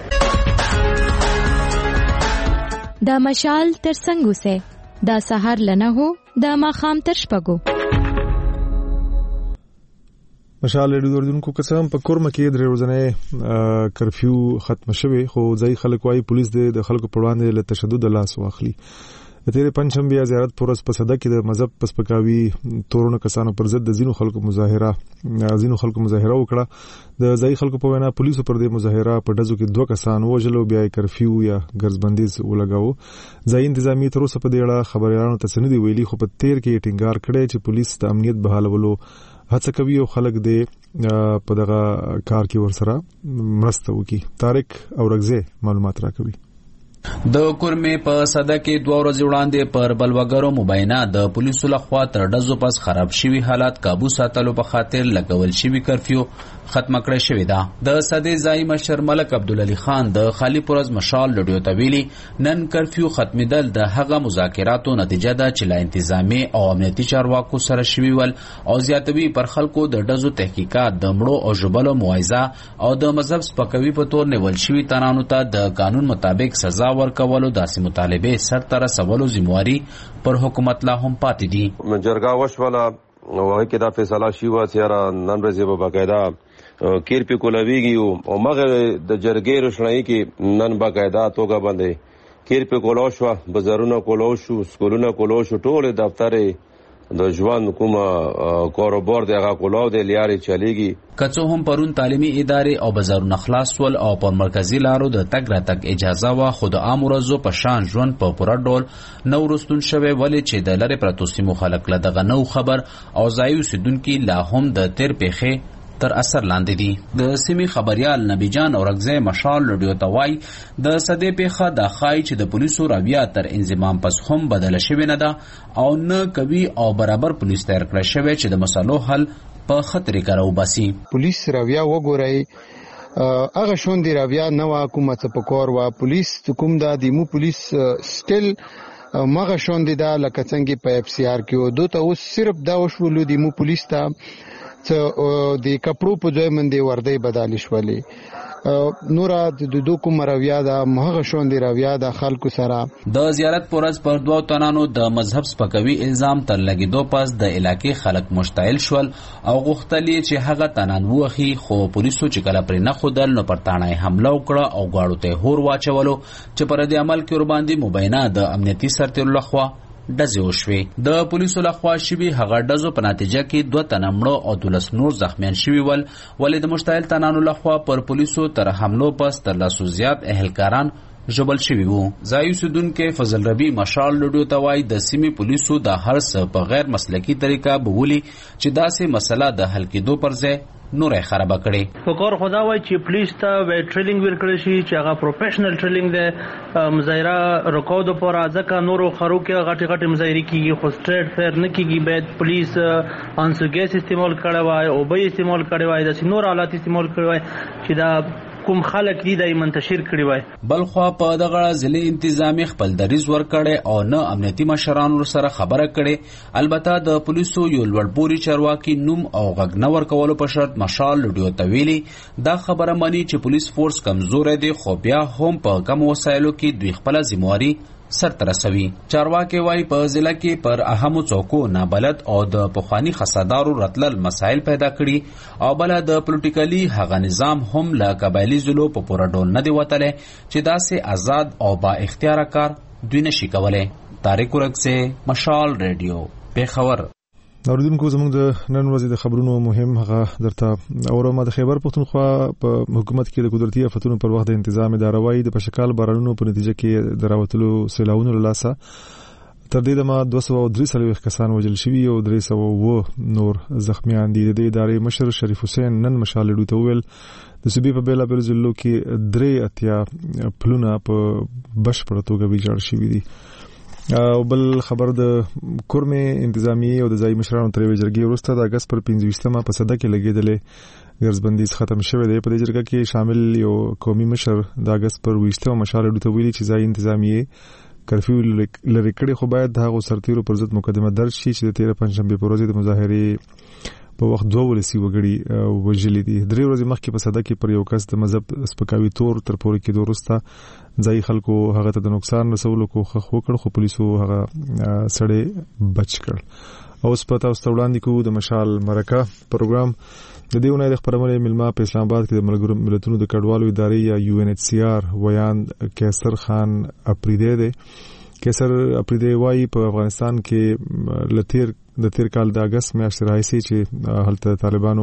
دا مشال تر څنګه سه دا سحر لنه هو دا ماخام تر شپګو مشال ریډیو اوریدونکو قسم په کورم کې درې ورځې کرفیو ختم شوه خو ځای خلک وايي پولیس د خلکو په وړاندې له تشدد لاس واخلي د تیرې پنځمبیا زیارت پورس په صدا کې د مذهب پسپکاوي تورونه کسانو پر ضد د زینو خلکو مظاهره زینو خلکو مظاهره وکړه د ځای خلکو په وینا پولیسو پر دې مظاهره په دزو کې دوه کسان وژلو بیا کرفیو یا ګرځبندیز ولګاو ځای انتظامی تر اوسه په دې اړه خبريالانو ته سندې ویلي خو په تیر کې ټینګار کړي چې پولیس د امنیت بحالولو هڅه کوي او خلک دې په دغه کار کې ورسره مرسته وکړي. طارق اورغزه معلومات راکوي. د کورمې په صدا کې دوه ورځې وړاندې پر بلوګرو مبینه د پولیسو لخوا تر ډزو پس خراب شوی حالات قابو ساتلو په خاطر لګول شوی کرفیو ختم کړی شوی دا. د صدې ځای مشر ملک عبدالعلی خان د خالی پرز مشال لډیو تویلی نن کرفیو ختمیدل د هغه مذاکراتو نتیجه ده چې لا انتظامی او امنیتي چارواکو سره شوی ول او زیاتوي پر خلکو د ډزو تحقیقات د مړو او ژوبلو موعظه او د مذهب سپکوي په تور نیول شوی تنانو ته د قانون مطابق سزا ورکولو داسې مطالبه سر تر سوالو ذمہواری پر حکومت لا هم پاتې دي. جرګه وشوله وای کې دا فیصله شي و چې نن ورځې به باقاعده کیر په کولویږي او مغه د جرګې روشنايي کې نن باقاعده توګه باندې کیر په کولو شو بازارونو کولو شو سکولونو کولو شو ټول دفترې د ژوند کومه کاروبار دغه کولو د لیاري چلیږي کڅو هم پرون تعلیمي ادارې او بازارونه خلاص ول او پر مرکزی لارو د تګ راتګ اجازه وا خود عام ورځو په شان ژوند په پوره ډول نو رستون شوه ولې چې د لری پرتو سیمو خلک له دغه نو خبر او ځایو سیدونکو لا هم د تیر پیخه تر اثر لاندې دي. د سیمي خبريال نبی جان اورغزه مشال لډیو توای د صدې پیخه د خای چې د پولیسو راویا تر انضمام پس هم بدل شوی نه ده او نه کوي او برابر پولیس تیار کړی شوی چې د مسلو حل په خطر کې راوباسي. پولیس راویا وګورئ هغه شون دی راویا نو حکومت په کور وا پولیس کوم دا دیمو پولیس سټیل مغه شون دی دا لکه څنګه په اف سی آر کې دوه ته اوس صرف دا وشولو دیمو پولیس ته څه د کپړو په ځای باندې وردی بدل شولې نورا د دوه کوم راویا دا مغه شون دی راویا د خلکو سره د زیارت پورز پر دوه تنانو د مذهب سپکوي الزام تر لګیدو پس د علاقې خلک مشتعل شول او غوښتل چې هغه تنان وخی خو پولیسو چې کله پر نه خودل نو پر تانه حمله وکړه او غاړو ته هور واچولو چې پر دې عمل کې ور باندې مبینه د امنیتي سرتیر لخوا ډزې وشوې. د پولیسو لخوا شوي هغه ډزو په نتیجه کې دوه تنه مړه او دولس نور زخمیان شوي ول ولې د مشتعل تنانو لخوا پر پولیسو تر حملو پس تر لاسو زیات اهلکاران ژوبل شوي وو. ځایو سیدونکو فضل ربی مشال لډیو توای د سیمې پولیسو د هر څه په غیر مسلکي طریقه بوولي چې داسې مسله د حل کېدو پر ځای نورې خرابه کړي. فکر خدا وای چې پولیس ته وې ټریننګ ورکړي شي چې هغه پروفیشنل ټریننګ ده مظاهره رکاو د پر ځکه نورو خرو کې غټي غټي مظاهره کیږي خو سټریټ فیر نه کیږي باید پولیس انسو ګیس استعمال کړي وای او به استعمال کړي وای د نور آلات استعمال کړي وای چې دا کوم خلک دي د منتشر کړي وای. بلخوا په دغه ضلع انتظامی خپل دریز ورکړي او نه امنیتي مشرانو سره خبره کړي. البته د پولیسو یو لوړپوړي چارواکي نوم او غږ نه ورکولو په شرط مشال لډیو ته ویلي دا خبره مانی چې پولیس فورس کمزور دی، خو بیا هم په کم وسایلو کې دوی خپل ذمہواری سرته رسوي. چارواکي وايي په ضلع کې پر اهمو څوکو نابلد او د پخوانی خصادارو راتلل مسایل پیدا کړي او بل د پولیټیکلی هغه نظام هم له قبایلی ضلعو په پوره ډول نه دی وتلی چې داسې آزاد او با اختیار کار دوی نشي کولی. طارق ورک سے مشال ریډیو پیښور. اوریدونکو زموږ د نن ورځې د خبرونو مهم هغه درته اورم. د خیبر پختونخوا په حکومت کې د قدرتي آفتونو پر وخت د تنظیم اداره وايي د پشکال بارانونو په نتیجه کې د راوتلو سیلاونو له لاسه تر دې دمه دوه سوه او درې څلوېښت کسان وژل شوي او درې سوه اووه نور زخمیان دي. د دې ادارې مشر شریف حسین نن مشال لډو ته وویل د صوبې په بیلابیلو ضلعو کې درې اتیا پلونه په بشپړه توګه ویجاړ شوي دي. او بل خبر د کورمې انتظامی او د ځای مشرانو تر یوې جرګې وروسته د اګست پر پنځه ویشتمه په صده کې لګېدلې ګرځبندیز ختم شوی دی. په دې جرګه کې شامل یو قومي مشر د اګست پر ویشتمه مشال لډو ته ویلي چې ځای انتظامی کرفیو لري کړي خو باید د هغو سرتیرو پر ضد مقدمه درج شي چې د تیره پنجشنبې په ورځ د مظاهرې په وخت دوه ولسي وګړي وژلي دي. درې ورځې مخکې په صده کې پر یو کس د مذهب سپکاوي تور تر پورې کېدو وروسته ځایي خلکو هغه ته د نقصان رسولو کوښښ وکړ خو پولیسو هغه سړی بچ کړ. اوس په تاسو ته وړاندې کوو د مشال مرکه پروګرام. د دې اونۍ د خپرونې ملما په اسلام آباد کې د ملګرو ملتونو د کډوالو ادارې یا یو ان ایچ سی آر ویاند کیسر خان اپریدی دی. کیسر اپریدی وايي په افغانستان کې لتیر د تیر کال د اګست میاشتې راهیسې چې هلته طالبانو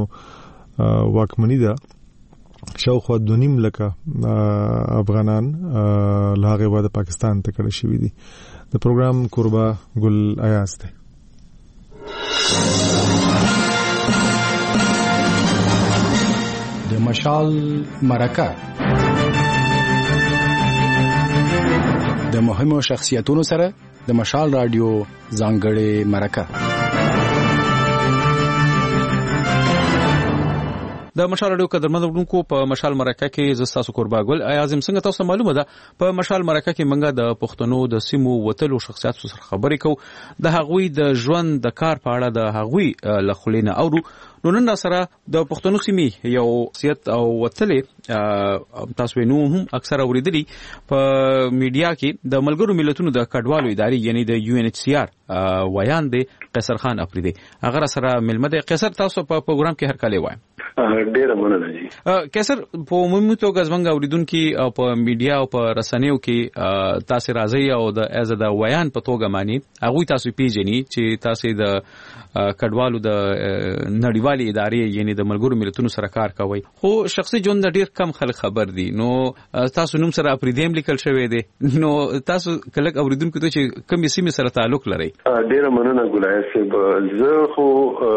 واکمني ده شاوخوا دوه نیم لکه افغانان له هغې وعده پاکستان ته کډه شوي دي. د پروګرام کوربه ګل ایاز دی. د مشال مرکه د مهمو شخصیتونو سره د مشال رادیو ځانګړې مرکه. د مشال رادیو قدرمنونکو په مشال مرکه کې ز تاسو قربا ګل اعظم څنګه تاسو معلومه ده په مشال مرکه کې منګه د پښتنو د سیمو وتلو شخصیت سره خبرې کوو د هغوی د ژوند د کار په اړه د هغوی لخلینه اورو. نو نن سره د پښتنو سیمې یو سیاست او وتلې تاسو نو هم اکثر اوریدلی په میډیا کې د ملګرو ملتونو د کډوالو ادارې یعنی د یو ان ایچ سی آر ویان دی قیصر خان اپریدی. هغه سره ملمه دی. قیصر تاسو په پروګرام کې هر کله وای ډیره مننه جی. قیصر په عمومي توګه زمونږ اوریدونکو او په میډیا او په رسنیو کې تاسو راځي او د از د ویان په توګه معنی هغه تاسو پیژني چې تاسو د کډوالو د نړیوالې ادارې یعنی د ملګرو ملتونو سره کار کوي خو شخصي ژوند ډیر کم خلک خبر دي. نو تاسو نوم سره اپریدیم لیکل شوی دی. نو تاسو کله اوریدونکو ته چې کوم سیمه سره تعلق لري؟ ډیره مننه ګلای صاحب. زه خو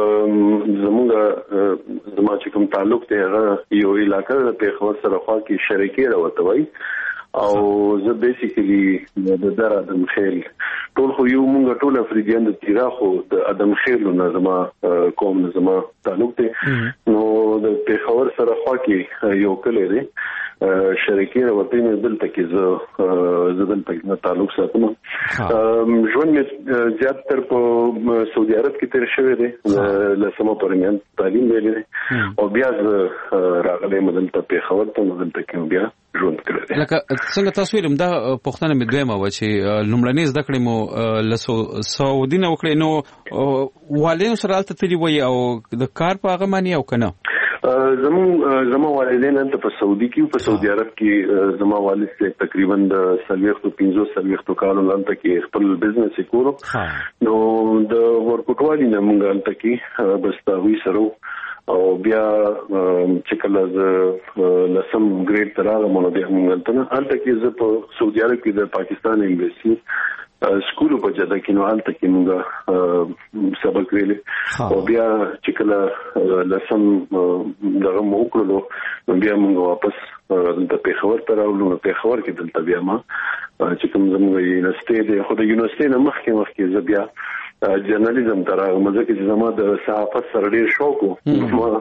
زموږ زما چې کوم تعلق دی هغه یو علاقې د پیښور سره خوا کې شریکي راوته وای او زه بیسیکلی د در ادم خیل ټول خو یو مونږ ټول افریدیان د تیرا خو د ادم خیل نه زما قوم نه زما تعلق دی. نو د پیښور سره خوا کې یو کلی دی شریکي راوته نه دلته کې زه زه دلته کې تعلق ساتم. ژوند مې زیات تر په سعودي عرب کې تیر شوی دی لسمه پرمیان تعلیم ویلی دی او بیا راغلی مدلته پیښور ته مدلته کې بیا ژوند کړی. لکه څنګه تاسو ویلم دا پښتنه مې دویمه و چې لومړنۍ زده کړې مو له سعودي نه وکړې. نو والدینو سره هلته تللي وی او د کار په هغه معنی او که نه؟ زمون زما والدین انت په سعودي کې په سعودي عرب کې زما والد سے تقریبا د سلويختو پنځو سلويختو کالو لاندې کې خپل بزنس وکړو. نو د ورکوټوالي نه مونږ انت کې بس تاوي سره او بیا چې کله ز لسم ګریډ تر هغه مونږ بیا مونږ ته انت کې ز په سعودي عرب کې د پاکستان ایمبیسي سکول په جده کې نو حالت کې موږ سبق ویلې او بیا چې کله لسم دغه موکلو بیا موږ واپس د پیښور ته راغلو. نو پیښور کې دلته بیا ما چې کوم زموږ یونیورسيټي دی خو د یونیورسيټي نه مخکې مخکې زه بیا جرنالیزم ته راغلم ځکه چې زما د صحافت سره ډېر شوق و.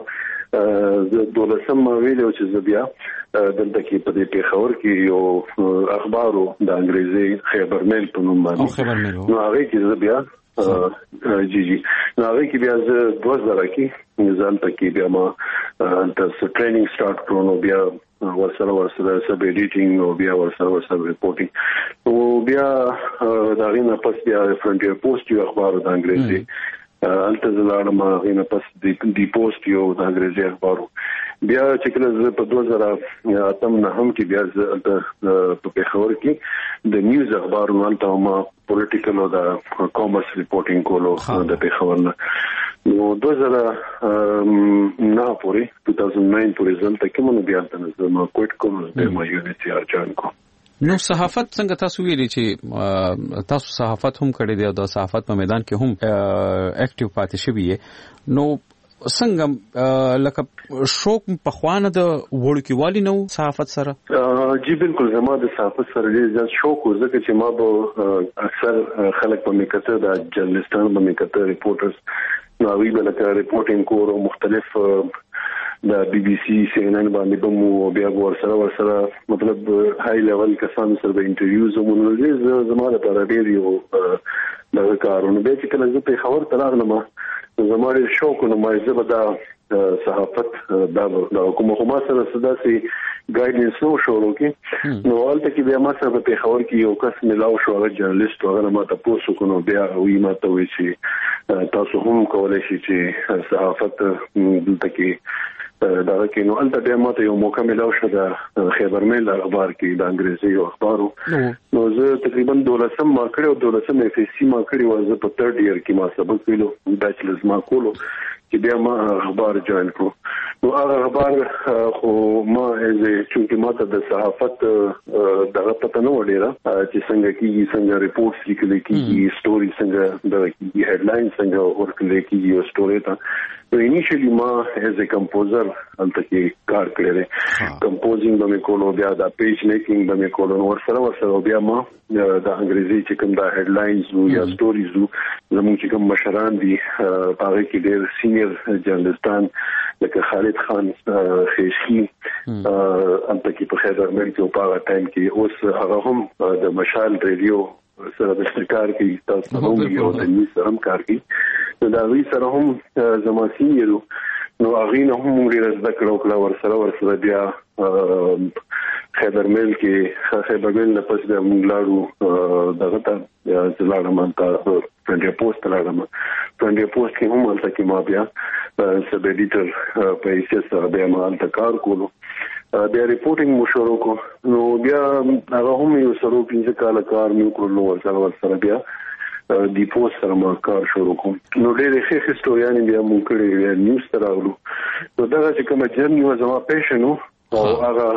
زه دولسم ویډیو چې زه بیا دلته کې په دې پیښور کې یو اخبارو د انګریزي خیبر میل په نوم باندې نو هغه کې زه بیا جی جی نو هغه کې بیا زه دوه زره کې ځان ته کې بیا ما د ټریننګ سٹارټ کړو نو بیا ورسره ورسره سب ایډیټینګ او بیا ورسره ورسره ریپورټینګ او بیا دا غینه پس بیا فرنټیر پوسټ یو اخبار د انګریزي الته زلاړه ما غینه پس دی پوسټ یو د انګریزي اخبارو بیا چې کله زه په دوه زره اتم نه هم کې بیا زه په پیښور کې د نیوز اخبارونو الته ما پولیټیکل او د کامرس ریپورټینګ کولو د پیښور نه نو دوه زره نه پورې دوه هزار نو پورې ځل تک مونږ بیا تاسو ما کوټ کوم د ما یونټ ار جوائن کوم نو صحافت څنګه تاسو ویلي چې تاسو صحافت هم کړی دی او د صحافت په میدان کې هم اکټیو پاتې شوی یې نو څنګه لکه شوق په خوانه د وړوکیوالي نو صحافت سره جی بالکل زما د صحافت سره ډیر زیات شوق و ځکه چې ما به اکثر خلک په میکته د جرنالستانو په میکته ریپورټرز نو وی بلکه ریپورټینګ کور مختلف د بي بي سي سي ان ان باندې به مو بیا ورسره ورسره مطلب هاي لیول کسان سره د انټرویوز ومنل زما لپاره ډیر یو د کارونه به چې کله زه په خبر تراغلم زموږ شوق نو ما زه به دا صحافت دا د حکومت خو ما سره صداسي ګایډنس نو شروع کی نو ولته کې بیا ما سره په خبر کې یو کس ملاو شو هغه جرنالست هغه ما ته پوښتنه کوم بیا وی ما ته وی چې تاسو هم کولای شئ چې صحافت دلته کې دا کې نو البته بیا ماته یو موقع ملاو شو د خیبر میل اخبار کې د انګریزي اخبارو نو زه تقریبا دولسم ما کړو دولسم اف اس سی ما کړو زه په تھرد ایئر کې ما سبق ویلو بیچلرز ما کولو چې بیا ما اخبار جوائن کړو نو هغه اخبار خو ما از چې ما ته د صحافت دغه پته نه وړي چې څنګه کې څنګه ریپورټس لیکل کېږي سټوري څنګه د هډلاین څنګه ورکل کېږي یو سټوري ته نو انیشلی ما از ا کمپوزر البته کې کار کړی دی کمپوزینګ به مې کولو بیا د پیج میکینګ به مې کولو ور سره ور سره بیا ما د انګریزي چې کوم د هډلاینز او یا سټوریز زموږ چې کوم مشران دي هغه کې ډېر سینیئر جرنالستان لکه خالد خان خیشکی البته کې په خیبر میل کې په هغه ټایم کې اوس هغه هم د مشال ریډیو سره د کار کې تاسو هم یو د نیوز سره کار کوي نو دا وی سره هم زما سینیرو نو هغه نه هم موږ رزده کړو کله ور سره ور سره بیا خیبر میل کې خیبر میل نه پس بیا موږ لاړو دغه ته ځلاړم ته فرنټیر پوسټ لاړم فرنټیر پوسټ کې هم البته کې ما بیا سب ایډیټر په ایسه سره بیا ما البته کار کولو بیا ریپورټینګ مو شروع کو نو بیا هغه هم یو سره پنځه کال کار مې کړو ور سره ور سره بیا دی پوسټ سره ما کار شروع کوم نو ډېر ښه هیستوريان بیا مو کړی نیوز ته راغلو نو دا چې کوم جرنی و زما پېښنو او هغه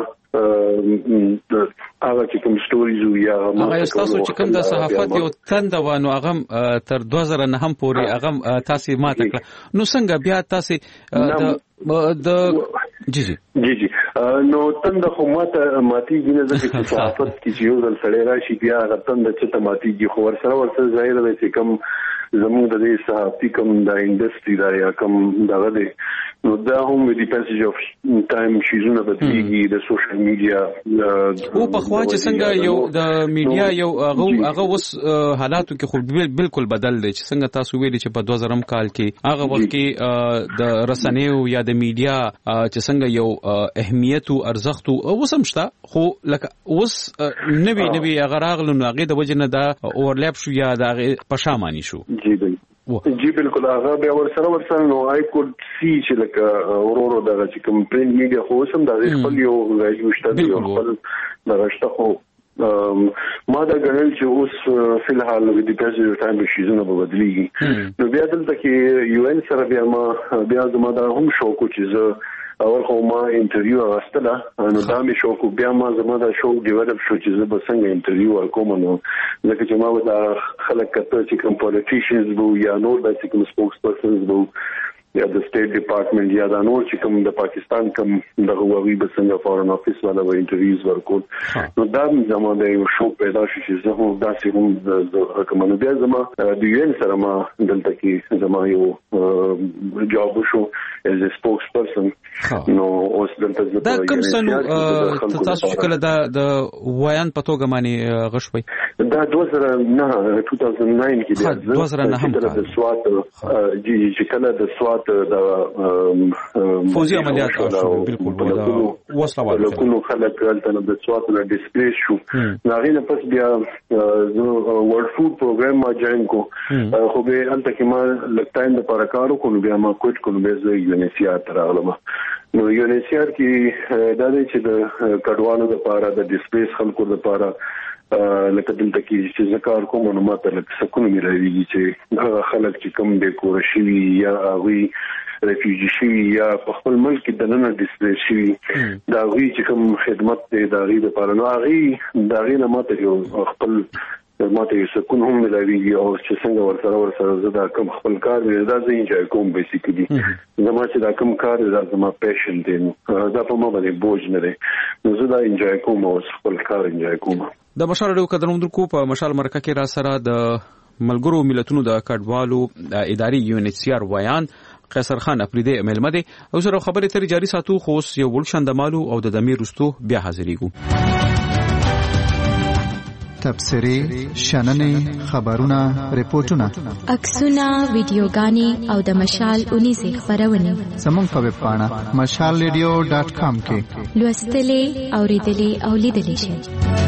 هغه چې کوم سټوریز یا هغه تاسو چې کوم د صحافت یو تند وانه هغه تر دوه زره نه هم پورې هغه تاسو ماته کړ نو څنګه بیا تاسو د جی جی جی جی نو تند خو ماته ماتي ګینه د صحافت کې یو ځل سړی راشي بیا غتند چې ته ماتي کې خو ورسره ورسره ظاهر دی چې کوم زموږ د دې صحافي کوم د انډستری دا یا کوم دغه دی نو دا هم د پاسیج اف ټایم شیزونه بدلیږي د سوشل میډیا او په خوا چې څنګه یو د میډیا یو هغه هغه اوس حالاتو کې خو بالکل بدل دی چې څنګه تاسو ویلي چې په دوه زره کال کې هغه وخت کې د رسنیو یا د میډیا چې څنګه یو اهمیت او ارزښت او وسمشته خو لکه اوس نوی نوی هغه راغلو نو هغه د وجنه دا اورلپ شو یا د پښامانی شو جی بالکل جی بالکل هغه بیا ورسره ورسره نو آی کوډ سی چې لکه ورورو دغه چې کوم پرینټ میډیا خو سم د خپل یو غوښتل دی خپل درشته خو ما دا غنل چې اوس په الحال د دې پېژې ټایم شیزونه به بدلیږي نو بیا دلته کې یو ان سره بیا ما بیا زما دا هم شوق چې زه اول خو ما انټرویو واستله نو دا مې شوق بیا ما زما دا شوق ډیولپ شو چې زه به څنګه انټرویو ورکوم نو لکه چې ما دا خلک کته چې کوم پولیټیشنز وو یا نور د کوم سپوکس پرسنز وو یا د سټیټ ډپارټمنټ یا د نور چې کوم د پاکستان کوم د غوړي بسنګ فارن افیس والا و انټرویوز ورکول نو دا زموږ د یو شو پیدا شي چې زه هم داسې هم د کومه بیا زما د یو ان سره ما دلته کې زما یو جواب شو as a spokesperson نو اوس دلته دا کوم سنو تاسو چې کله دا د وایان په توګه باندې غشوي دا دوه زره نه دوه زره نهه کې دوه زره نهه د سوات چې کله د سوات د فوزي عملیات بالکل په وسله والو کله خلک دلته د سوات نه ډیسپلیس شو هغه نه پس بیا ورلد فود پروګرام ما جوائن کو خو به انت کې ما لټاین د پرکارو کو بیا ما کوټ کو به زه یو ان سی آر تر علماء نو یو ان سی آر کې دا دی چې د کډوالو لپاره د ډیسپلیس خلکو لپاره لکه دلته کې چې ذکر کوم نو ماته لکه سکون ملایوي چې خلک چې کم د کور شي یا غوي ریفیوجی شي یا په خپل ملک د نن ډیسپلی شي دا غوي چې کوم خدمت دی دا غي د پاره نو غي دا غي نه ماته یو خپل ماته یو سکون هم ملایوي او چې څنګه ورسره ورسره زدا کوم خپل کار دی دا زه انجوای کوم بیسیکلی زما چې دا کوم کار دی دا زما پیشن دی دا په ما باندې بوج نه دی نو زه دا انجوای کوم او خپل کار انجوای کوم د مشال رادیو قدرمندونکو په مشال مرکه کې را سره د ملګرو ملتونو د کډوالو اداري یو ان سی آر وایان قیصر خان اپریدي ملمده او سره خبرې تر جاري ساتو خو یو ولشن د مالو او د دمیر رستو بیا حاضرېګو تبصري شننې خبرونه ریپورتونه عکسونه ویډیوګانې او د مشال اونې زی خبرونه زموږ په ویب پاڼه مشال ریډیو ډاٹ کام کې لوستلې اوریدلې او لیدلې شئ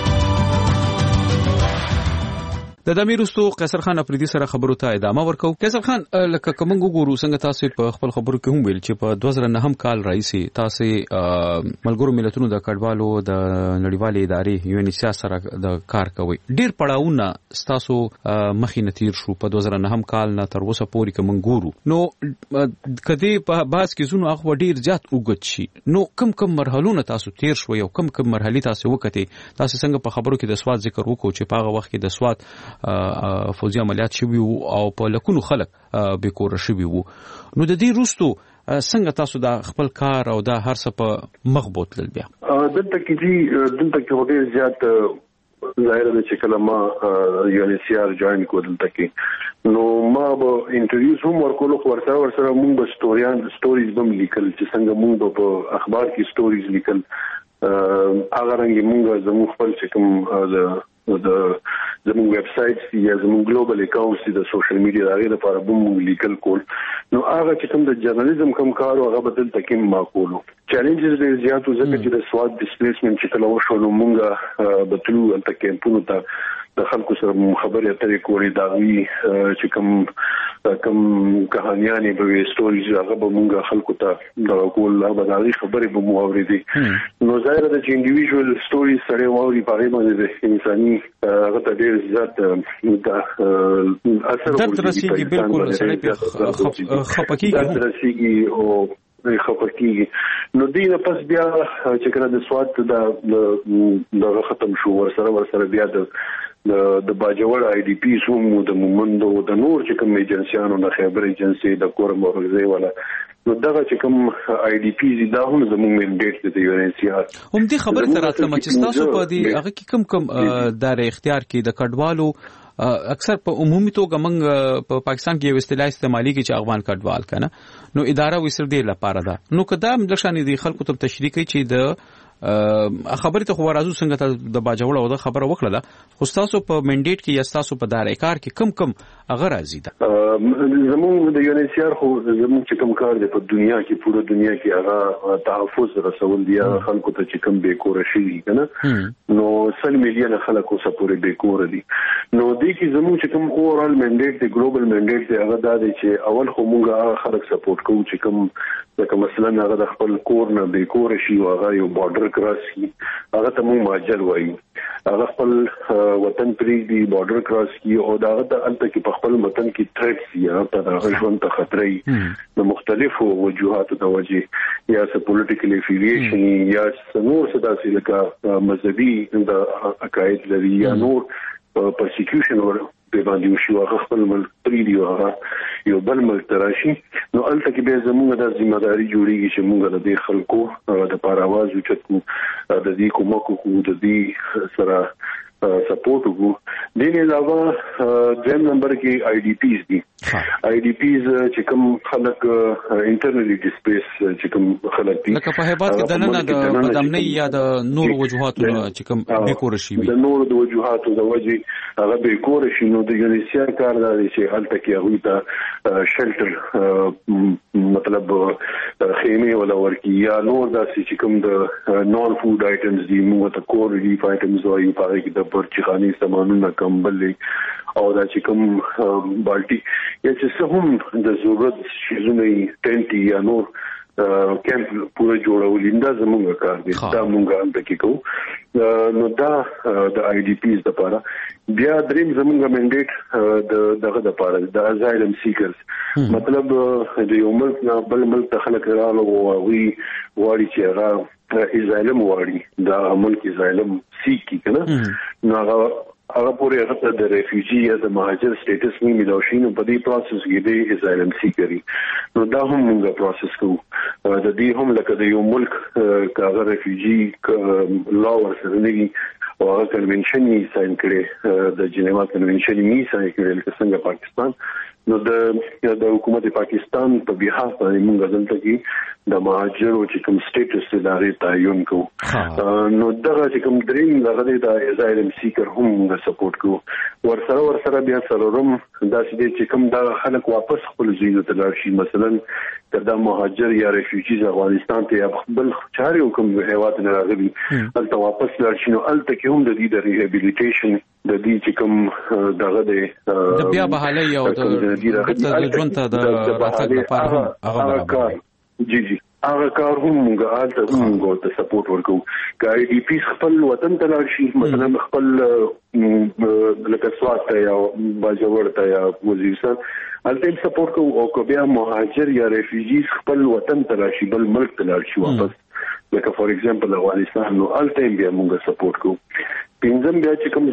د دمیرستو قیصر خان اپریدي سره خبرو ته ادامه ورکو. قیصر خان لکه کوم ګورو څنګه تاسو په خپل خبرو کې هم ویل چې په دوه زره نهم کال راځي تاسو ملګرو ملتونو د کډوالو د نړیوالې ادارې یو ان سی آر سره د کار کوي. ډیر پړاوونه تاسو مخې نتیر شو په دوه زره نهم کال نه تر اوسه پورې کوم ګورو. نو کدی په باز کې زونو اخو ډیر زیات وګت شي. نو کم کم مرحلونه تاسو تیر شو یو کم کم مرحلي تاسو وکړي. تاسو څنګه په خبرو کې د سواد ذکر وکړو چې په هغه وخت کې د سواد فوزي عملیات شوي او په لکونو خلک به کور شوي وو. نو د دې روستو څنګه تاسو دا خپل کار او دا هر څه په مخ بوتل بیا دلته کې دي دلته کې ډېر زیات ظاهر ده چې کله ما یو ان سی آر جوائن کو دلته کې نو ما به انټرویوز هم ورکول خو ورسره ورسره موږ به سټوریان سټوریز هم لیکل چې څنګه موږ په اخبار کې سټوریز لیکل هغه رنګ موږ زموږ خپل چې کوم د زموږ ویب سټ یا زموږ ګلوبل اکاونټس د سوشل میډیا دغه لپاره موږ لیکل کول نو هغه چې کوم د جرنالیزم کوم کار هغه بدل تکیم معقولو چیلنجز ډېر زیات ځکه چې د سواد ډیسپلیسمنت چې کله وشو نو موږ بتلو الته کیمپونو ته د خلکو سره خبرې اترې کولې دا وی چې کوم کوم کہانیانې به سټوریز هغه به موږ خلکو ته دا کول هغه د خبرې به مو اورېدي نو ظاهر ده چې انډیویډوال سټوریز سره ووري په هغه باندې انساني هغه ته ډېر زیات د اثر درد رسیږي بالکل سره په خپکی درد رسیږي او خپکیږي نو دې نه پس بیا چې کله د سواد د د ختم شو ورسره ورسره بیا د د باجوړ آی ډی پی سوم د مومندو د نور چې کوم ایجنسیانو د خبر ایجنسی د کور مورغزي ولا نو دغه چې کوم آی ډی پی دا هم زموږ منډیټ دی یو ان سی آر هم دې خبره تر اتلم چې تاسو په دې هغه کې کم کم دار اختیار کې د کډوالو اکثر په عمومي توګه موږ په پاکستان کې یو اصطلاح استعمالي کې چې افغان کډوال کنه نو اداره وسر دی لپاره ده نو کدام د شان دي خلکو ته تشریح کوي چې د خبرې ته خو راځو څنګه ته د باجوړ او د خبره وکړه ده خو تاسو په منډیټ کې یا تاسو په داري کار کې کم کم هغه راځي ده زموږ د یو ان سی آر خو زموږ چې کوم کار دی په دنیا کې پوره دنیا کې هغه تحفظ رسول دی خلکو ته چې کوم به کور شي کنه نو سل میلیون خلکو سپورې به کور دي نو دې کې زموږ چې کوم اورال منډیټ دی ګلوبل منډیټ دی هغه دا دی چې اول خو موږ خلک سپورټ کوو چې کوم لکه مثلا هغه د خپل کور نه به کور شي او هغه یو بارډر کراس کی هغه ته موږ ماجل وایو هغه خپل وطن پرې دی بارډر کراس کی او دا د الته کې په خپل وطن کې ټریټس یا په هغه ژوند ته خطرې د مختلفو وجوهاتو د وجې یا څه پولیټیکل افیلیشن یا نور څه داسې لکه مذهبي د عقاید لري یا نور پرسیکیوشن په باندې وشي او خپل ملک پری دی او یو بل ملک تراشي نو الته کې به زموږ د ځمېداري جوړیږي چې موږ د خلکو د پاره आवाज وچتو د دې کومه کو د دې سره سپورټ وکړو. د دې علاوه دریم نمبر کې آی ډي پیز دي. آی ډي پیز چې کوم خلک انټرنلی ډیسپلیس چې کوم خلک دي لکه په هیبات کې د نن د بدامنۍ یا د نور وجوهاتو چې کوم بیکور شي وي د نور د وجوهاتو د وجې هغه بیکور شي نو د یونیسیار کار دی چې الته کې هغه ته شلټر مطلب خیمه ولا ورکی یا نور داسې چې کوم د نون فود آیټمز دي موږ ته کور ریلیف آیټمز وایي په هغه کې د پرچخاني سامانونه کمبل او دا چې کوم بالټي یا چې څه هم د ضرورت شیزونه ټنټي یا نور کیمپ پوره جوړول دا زموږ کار دی دا موږ هم پکې کوو نو دا د آی ډي پیز لپاره بیا دریم زموږ منډیټ د دغه لپاره د ازایلم سیکرز مطلب د یو ملک نه بل ملک ته خلک راغلو او وی واري چې هغه ازایلم واري دا ملک ازایلم سیکی کنه نو هغه هغه پورې هغه د ریفیوجی یا د مهاجر سټیټس می ملو شي نو په دې پروسس کې د ازایلم سیکري نو دا هم موږ پروسس کوو د دې هم لکه د یو ملک کاغه ریفیوجی لا ورسره نه او هغه کنونشن یې ساين کړي د جنیوا کنونشن یې ساين کړي لکه څنګه پاکستان نو د د حکومت پاکستان په بحاث باندې موږ دلته کې د مهاجرو چې کوم سټیټس ادارې تعین کوو نو دغه چې کوم دریم دغه د ازایلم سیکر هم موږ سپورټ کوو ورسره ورسره بیا سرورم دا چې کوم د خلک واپس خپل ځینو ته لاړ شي مثلا کدا مهاجر یا ریفیوجیز افغانستان ته خپل چاري حکم هیواد نه راغلي الته واپس لاړ شي نو الته کې هم د دې د ریهابیلیټیشن د دې چې کوم دغه د بیا بحالي او د ژوند ته د راتګ لپاره هغه کار جی جی هغه کار هم موږ الته موږ ته سپورټ ورکو کای ډي پی خپل وطن ته لاړ شي مثلا خپل لکه سوات یا باجوړ ته یا وزیرستان الته سپورټ کوو او بیا مهاجر یا ریفیوجیز خپل وطن ته راشي بل ملک ته لاړ شي واپس لکه فور ایگزامپل افغانستان نو الته بیا موږ سپورټ کوو پینځم بیا چې کوم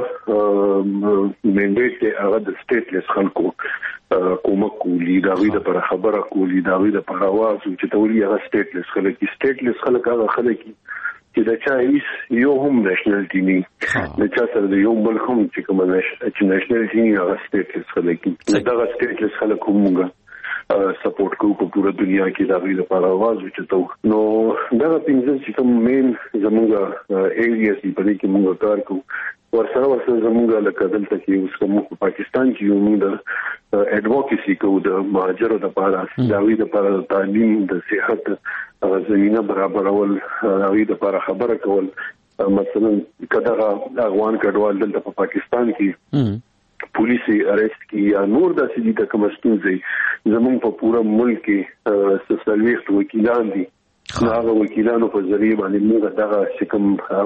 زموږ منډیټ ته هغه د سټیټلیس خلکو کومک کولی دا وی د پر خبره کولی دا وی د پر आवाज چې تولي هغه سټیټلیس خلک سټیټلیس خلک هغه خلک چې د چا هیڅ یو هم نېشنلټی نه د چا سره د یو ملک هم چې کوم چې نېشنلټی نه هغه سټیټلیس خلک دا سټیټلیس خلک هم سپورټ کوو په ټوله دنیا کې دا وی د پر आवाज وچتو نو دا پنځه چې کوم مین زموږ ایریاز په دې کې موږ کار کوو ورسره ورسره زموږ لکه دلته کې اوس کوم په پاکستان کې یو موږ اډوکیسي کوو د مهاجرو لپاره دا وی د پر تعلیم د صحت زمينه برابرول دا وی د پر خبره کول مثلا کداغه افغان کډوال دلته په پاکستان کې پولیسي اریسټ کی یا نور داسې دي د کومستوزي زمون په پورا ملک کې سلويخت وکیلان دي هغه وکیلانو په ذریعہ باندې موږ دغه شکم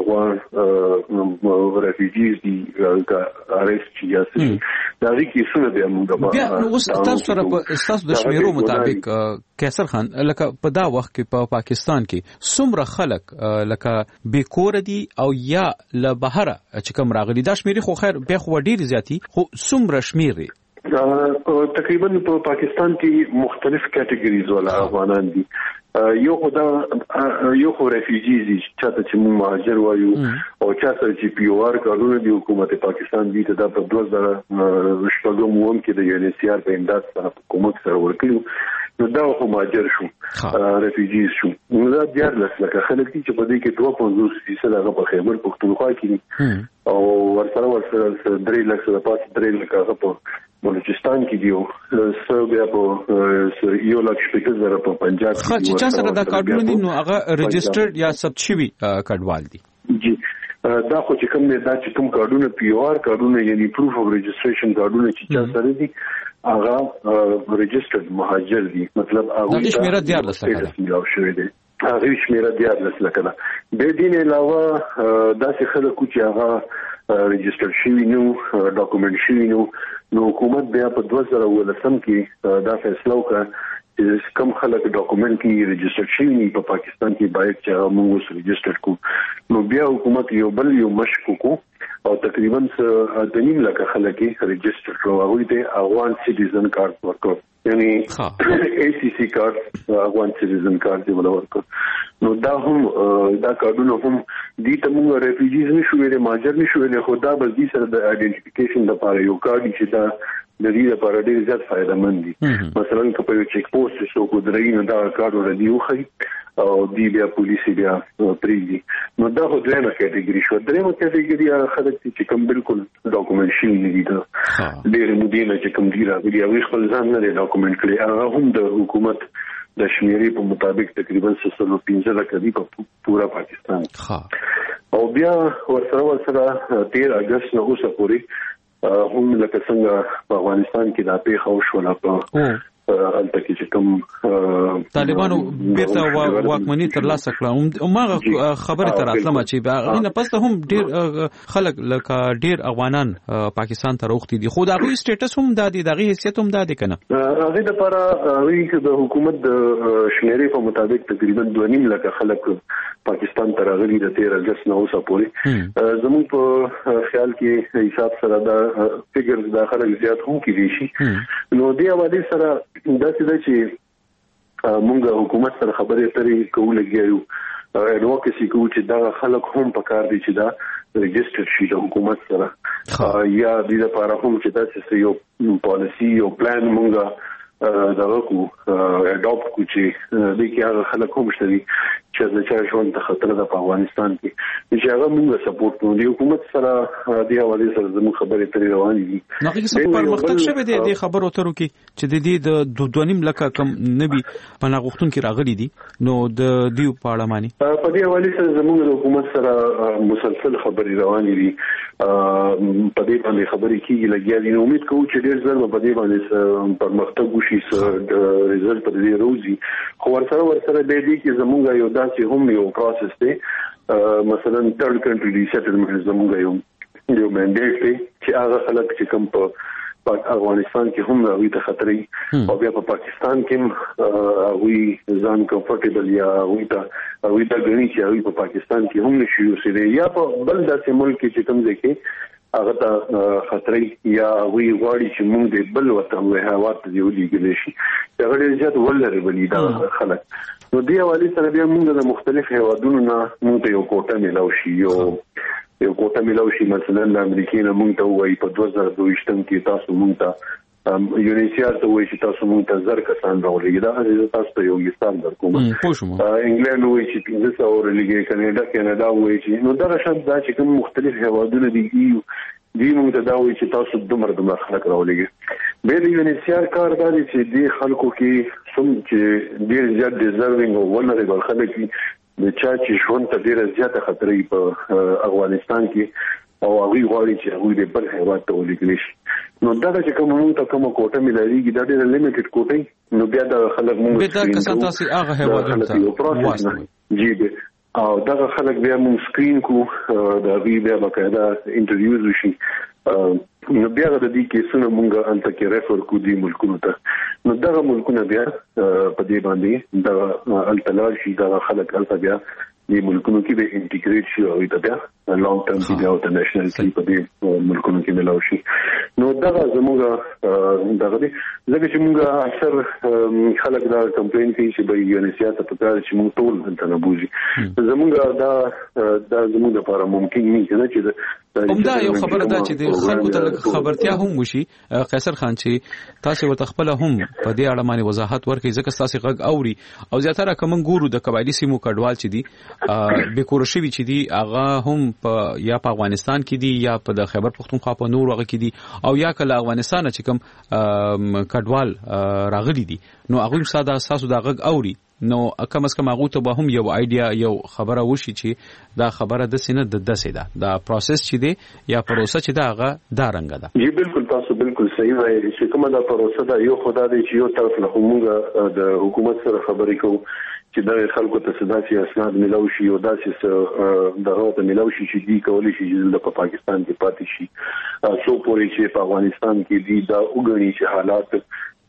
افغان ریفیوجیز دي اریسټ یا څه دا ریکی سره دی موږ بیا نو اوس تاسو سره په اساس د شمیرو مطابق کیسر خان لکه په دا وخت کې په پاکستان کې څومره خلک لکه بیکور دي او یا له بهره چې کوم راغلي دا شمیرې خو خیر بیا خو ډیر زیاتی خو څومره شمیرې تقریبا په پاکستان کې مختلف کټګوریز ولا افغانان دي یو خدا یو خو ریفیوجیز دي چې چې موږ مهاجر وایو او چې چې پی او آر کارونه دی حکومت پاکستان دي ته د دوه هزار شپږم ووم کې د یو ان ایچ سی آر په امداد سره حکومت سره ورکړو نو دا خو مهاجر شو ریفیوجیز شو نو دا بیا لکه خلک چې په دې کې دوه پنځوس فیصد هغه په خیبر پختونخوا کې او ورسره ورسره درې لک سره پات درې لک هغه په بلوچستان کې دیو سو بیا په یو لک شپږ زره په پنجاب کې چې چا سره دا کارډونه دي نو هغه ريجسترډ یا ثبت شوی کډوال دي جی دا خو چې کوم دا چې کوم کارډونه پی او آر کارډونه یعنی پروف اف ريجستریشن کارډونه چې چا سره دي هغه ريجسترډ مهاجر دي مطلب هغه د شمیره دیار لسته شوی دی هغه شمیره دیار لسته کړه د دې علاوه داسې خلکو چې هغه ريجستر شوی نو ډاکومنټ شوی نو نو حکومت بیا په دوه هزار ولسم کې دا فیصله وکړه کم خلک ډاکومنټ کې ريجستره شوي په پاکستان کې باید چې موږ سره ريجستره کو نو بیا حکومت یو بل یو مشکو کو او تقریبا د نیم لک خلک ريجستره کړو هغه ته افغان سټیزن کارت ورکړ یعنی اي سي سي کارت افغان سټیزن کارت دی ورکړ نو دا هم دا کارډونه هم دي ته موږ ریفیوجیز نشو ویلې ماجر نشو ویلې خو دا بل دي سره د آئیډنټیفیکیشن لپاره یو کارت چې دا د دې لپاره ډېر زیات فائدہ مند دي مثلا که په چیک پوسټ شو کو درې نه دا کارت ور دی خو او دی بیا پولیس بیا پریږي نو دا خو درېمه کټګوري شو درېمه کټګوري خلک چې کوم بالکل ډاکومنټ شي نه دي دا ډېر مدینه چې کوم دی راغلي او خپل ځان نه ډاکومنټ کړي هغه هم د حکومت د شمیرې په مطابق تقریبا سلسله پنځه لک دی په پورا پاکستان او بیا ورسره ورسره تیر اگست نه اوسه پوری هم لکه څنګه په افغانستان کې د پیښو شو په البته چې کوم طالبانو بیرته واکمنۍ ترلاسه کړه همغه خبره تر اتلم چې هغه نه پسته هم ډیر خلک لکه ډیر افغانان پاکستان ته راوختي دي خو دا غوي سټیټس هم د دغه حیثیت هم د کنه هغه د لپاره هغه د حکومت د شمیرې په مطابق تقریبا دوه نیم لک خلک پاکستان ته راغلي د تیر اگست نه اوسه پورې زموږ په خیال کې حساب سره دا فګرز د خلک زیات هم کیږي شي نو دی حواله سره دا څه چې موږ حکومت سره خبرې اترې کول کېږو اډوکیسي کوو چې دا خلک هم پکار دي چې دا ريجستر شي د حکومت سره یا د لپاره هم چې دا څه یو پالیسی یو پلان موږ دا کو اډاپټ کو چې د کې هغه خلک هم شته چې د چا ژوند ته خطر ده په افغانستان کې چې هغه موږ سپورټ کوو د حکومت سره د حواله سره زموږ خبرې ترې روانې دي نو هغه څه پرمختګ شوه د خبرو اترو کې چې د دې د دوه لکه کم نبي پناه غوښتون کې راغلي دي نو د دیو پاړه معنی په دې حواله سره زموږ د حکومت سره مسلسل خبرې روانې دي په دې باندې خبرې کیږي لګیا دي نو امید کوو چې ډېر ژر په دې باندې پرمختګ وشي د ریزلټ په دې روزي خو ورسره ورسره به دي چې زموږ یو چې هم یو پروسس دی مثلا تھرد کنټری ریسټلمنټ زموږ یو یو منډیټ دی چې هغه خلک چې کوم په افغانستان کې هم راوي ته خطرې او بیا په پاکستان کې وی ځان کمفورټیبل یا وی ته وی ته غني چې وی په پاکستان کې هم نشي اوسېدي یا په بل داسې ملک کې چې کوم ځکه هغه ته خطرې یا وی غواړي چې موږ د بل وطن وه هوا ته دی ولېږل شي دا ډېر زیات ولري بلی دا خلک نو دی حواله سره بیا موږ د مختلف هیوادونو نه موږ ته یو کوټه ملو شي یو یو کوټه ملو شي مثلا د امریکای نه موږ ته وایي په دوه زره دوه کې تاسو موږ ته یونیسیار ته وایي چې تاسو موږ ته زر کسان راولېږي دا هغه تاسو ته یو مثال درکوم انګلند وایي چې پنځه سوه ورلېږي کاناډا کاناډا وایي چې نو دا شان دا چې کوم مختلف هیوادونه دي دی موږ ته دا وایي چې تاسو دومره دومره خلک راولېږي به د یونیسیار کار دا دی چې د خلکو کې سم چې ډېر زیات ډیزروینګ او ولنریبل خلک د چا چې ژوند ته ډېر زیاته خطرې په افغانستان کې او هغه غواړي چې هغه د بل هیواد ته ولېږل شي نو دا چې کوم موږ ته کوم کوټه ملایږي دا ډېر لیمیټډ کوټه نو بیا دا خلک موږ به دا کسان تاسو هغه هیواد ته واسطه جی او دا خلک بیا موږ سکرین کو دا بیا باقاعده انټرویوز وشي نو بیا د دې کیسونو موږ انت کې ریفر کو دي ملکونو ته نو دا ملکونه بیا په دې باندې دا التلال شي دا خلک الته بیا د ملکونو کې به انټیګریټ شي او دا بیا لانګ ټرم کې بیا د نېشنل کې په دې ملکونو کې ملاو شي نو دا زموږ دا غوډي ځکه چې موږ اکثر خلک دا کمپلین کوي چې به یونیسیات په کار چې موږ ټول انت نه بوزي زموږ دا دا زموږ لپاره ممکن نه چې چې همدا یو خبره ده چې د خلکو ته خبرتیا هم وشي قیصر خان چې تاسو ورته خپل هم په دې اړه باندې وضاحت ورکړئ ځکه تاسو غږ اوري او زیاتره کوم ګورو د قبایلی سیمو کډوال چې دي به کور شوی چې دي هغه هم په یا په افغانستان کې دي یا په د خیبر پختونخوا په نور هغه کې دي او یا کله افغانستان چې کوم کډوال راغلي دي نو هغه ساده اساسو د غږ اوري نو کم از کم هغه ته به هم یو آیډیا یو خبره وشي چې دا خبره د سینه د دسه ده دا پروسس چې دی یا پروسه چې دا هغه دا رنګ ده جی بالکل تاسو بالکل صحیح وایي چې کومه دا پروسه ده یو خدای دې چې یو طرف له موږ د حکومت سره خبرې کوو چې دا خلکو ته صداسي اسناد ملو شي او داسې دغه ته ملو شي چې دی کولی شي چې په پاکستان کې پاتې شي څو پورې چې په افغانستان کې دی دا وګڼي چې حالات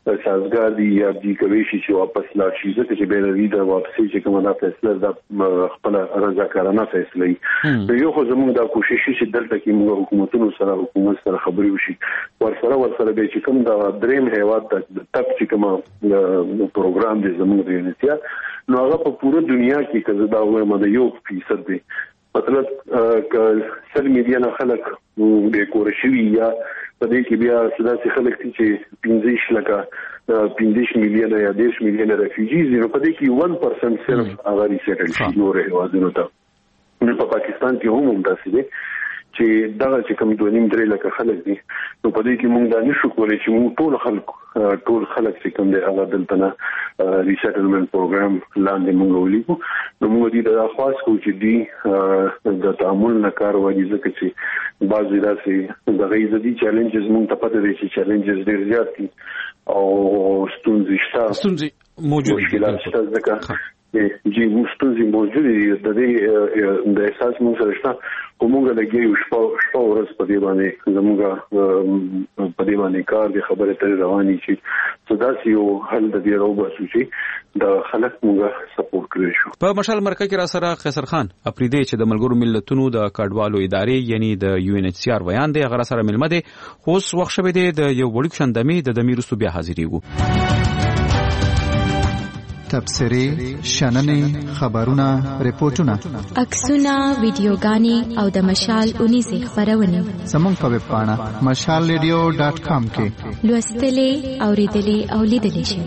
سازګار دي یا دي کوي چې واپس لا شي ځکه چې به لري دا واپس چې کومه دا فیصله د خپل رضاکارانه فیصله وي یو خو زموږ دا کوشش چې دلته کې موږ حکومتونو سره حکومت سره خبرې وشي ورسره ورسره به چې کوم دا دریم هیواد د تک چې کومه پروګرام دی زموږ د یونیتیا نو هغه په پوره دنیا کې کزه دا وایم د یو فیصد دی مطلب ک سل میلیونه خلک د کورشي یا په دې کې بیا سداسي خلک چې پنځه لکه پنځه میلیونه یا دېرش میلیونه ریفیوجیز نو په دې کې one percent صرف هغه ریسیټل شي نور هیوادونو ته نو په پاکستان کې هم همداسې دي چې دا چې کوم دوه نیم درې لکه خلک دي نو په دې کې موږ دا نشو کولای چې موږ ټول خلک ټول خلک چې کوم دي هغه دلته نه ریسیټلمنت پروګرام لاندې موږ ولیکو نو موږ دې دا خاص کوو چې دی د تعامل نه کار وایي ځکه چې بعضې داسې د غیزه دي چیلنجز موږ ته پته دی چې چیلنجز ډېر زیات دي او ستونزې شته ستونزې موجود مشکلات شته ځکه جی مستوزي موجود دي د دې د احساس موږ سره شته کومه لګي شپه شپه ورځ په دې باندې زموږه په دې باندې کار د خبره تر رواني چې صداسي او حل د دې راو باسو چې د خلک موږ سپورټ کړی شو په مشال مرکه کې را سره قیصر خان اپریدي چې د ملګرو ملتونو د کډوالو ادارې یعنی د یو ان ایچ سی آر بیان دی غره سره ملمه دي خو اوس وخت شوه دی د یو وړوک شندمي د دمیرستو بیا حاضرېږو تبصری شننې خبرونه ریپورتونه عکسونه ویډیوګانې او د مشال اونیزه خبرونه زموږ په ویب پاڼه مشال ریډیو ډاټ کام کې لوستلې اوریدلې او لیدلې شئ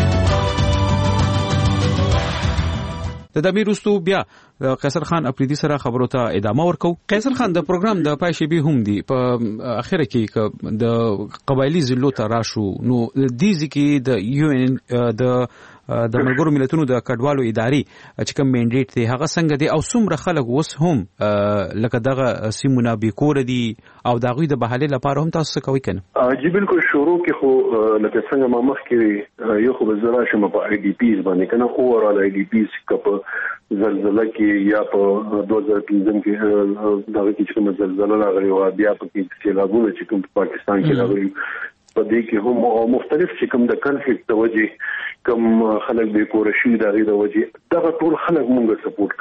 د دمیرستو بیا قیصر خان اپریدي سره خبرو ته ادامه ورکو قیصر خان د پروګرام د پایشبي هم دی په اخر کې د قبایلی ضلعو ته راشو نو د دې ځکه د یو ان د د ملګرو ملتونو د کډوالو ادارې چې کوم منډیټ دی هغه څنګه دی او څومره خلک اوس هم لکه دغه سیمونه به کور دي او دغه د بحالې لپاره هم تاسو کوي کنه جی بالکل شروع کې خو لکه څنګه ما مخکې یو خو بزرا شمه په آی ډي پیز باندې کنه اوورال آی ډي پیز کپ زلزلہ کې یا په دوه هزار پنځه کې دغه کې کوم زلزلہ راغلی او بیا په کې سیلابونه چې کوم په پاکستان کې راغلي په دې کې هم مختلف چې کوم د کنفلیکټ د وجې کوم خلک به کورشي د غیر د وجې دا ټول خلک مونږ سپورټ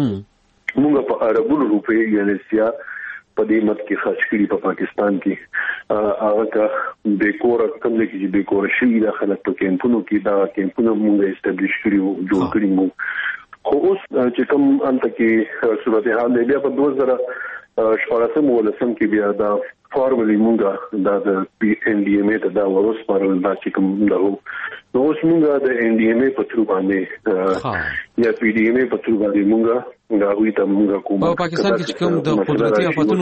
کړی مونږ په عربو روپې یعنی سیا په دې مت کې خرج کړی په پاکستان کې هغه کا د کور کوم کې د کورشي د خلک په کیمپونو کې دا کیمپونه مونږ استابلیش کړیو جوړ کړی مو خو اوس چې کوم انت کې صورتحال دی بیا په دوه هزار شپږم ولسم کې بیا دا فارملی مونږه دا د پی ان ډي ام ای ته دا ورس پرل دا چې کوم دا نو اوس مونږه د ان ډي ام ای په تر باندې یا پی ډي ام ای په تر باندې مونږه دا وی ته مونږه کوم په پاکستان کې کوم د قدرتي آفاتونو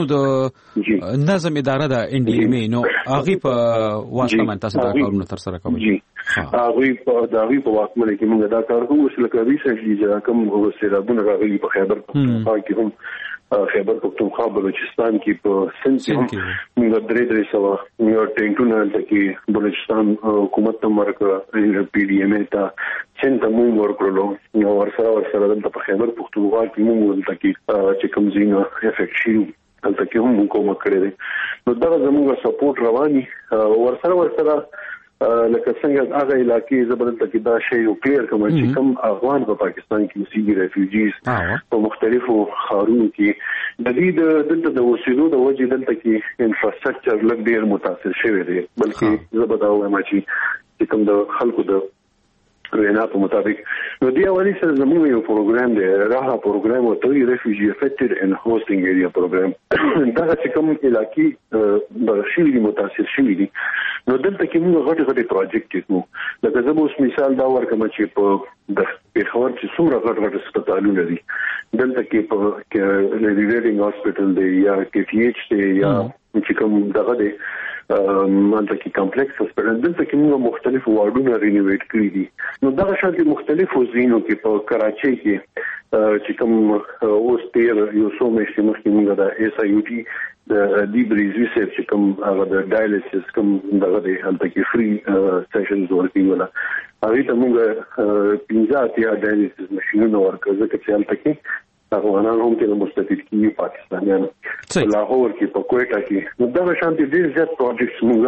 د نظم اداره د ان ډي ام ای نو هغه په واسطه من تاسو دا کارونه تر سره کوي جی هغه په دا وی په واکمنه کې مونږه دا کار کوو چې لکه ریسنټلی چې کوم وسیلابونه راغلي په خیبر پختونخوا کې هم خیبر پختونخوا بلوچستان کې په سند کې موږ درې درې سوا یو ټینټونه کې بلوچستان حکومت ته ورکړه پی ډي ام ای ته څنګه موږ ورکړلو نو ورسره ورسره د خیبر پختونخوا کې موږ ولته کې چې کوم زینه افیکټ شي دلته کې هم کومه کړې ده نو دا زموږ سپورټ رواني ورسره ورسره لکه څنګه هغه علاقې زبردست کې دا شی یو کلیر کوم چې کوم افغان په پاکستان کې اوسېږي ریفیوجیز په مختلفو ښارونو کې د دې د د وسیلو د وجې دلته کې انفراستراکچر لږ ډیر متاثر شوی دی بلکې زبردا وایم چې کوم د خلکو د وینا په مطابق نو دی اولی سره زموږ یو پروګرام دی راها پروګرام او ته ریفیوجی افیکټډ ان هوستینګ ایریا پروګرام دا چې کوم علاقې برشي متاثر شوی دي نو دلته کې موږ غټ غټ پروجیکټ کوو لکه زه اوس مثال دا ورکوم چې په د پیښور چې څومره غټ غټ هسپتالونه دي دلته کې په لیډي ریډینګ هاسپټل دی یا کې ټي ایچ دی یا چې کوم دغه دی مانته کې کمپلیکس هسپتال دلته کې موږ مختلف وارډونه رینوویټ کړی دي نو دا شانتي مختلفو زینو کې په کراچۍ کې چې کوم اوس تیر یو څو میاشتې مخکې موږ د ایس آی یو ټي د دی بریزوی سیف چې کوم هغه د ډایلیسس کوم دغه د هلته کې فری سیشنز ورکړي ولا هغه ته موږ پنځه اتیا ډایلیسس ماشينونه ورکړل ځکه چې هلته کې افغانان هم کې مستفید کیږي پاکستانیان لاهور کې په کوټه کې نو دا شانتي ډېر زیات پروجیکټس موږ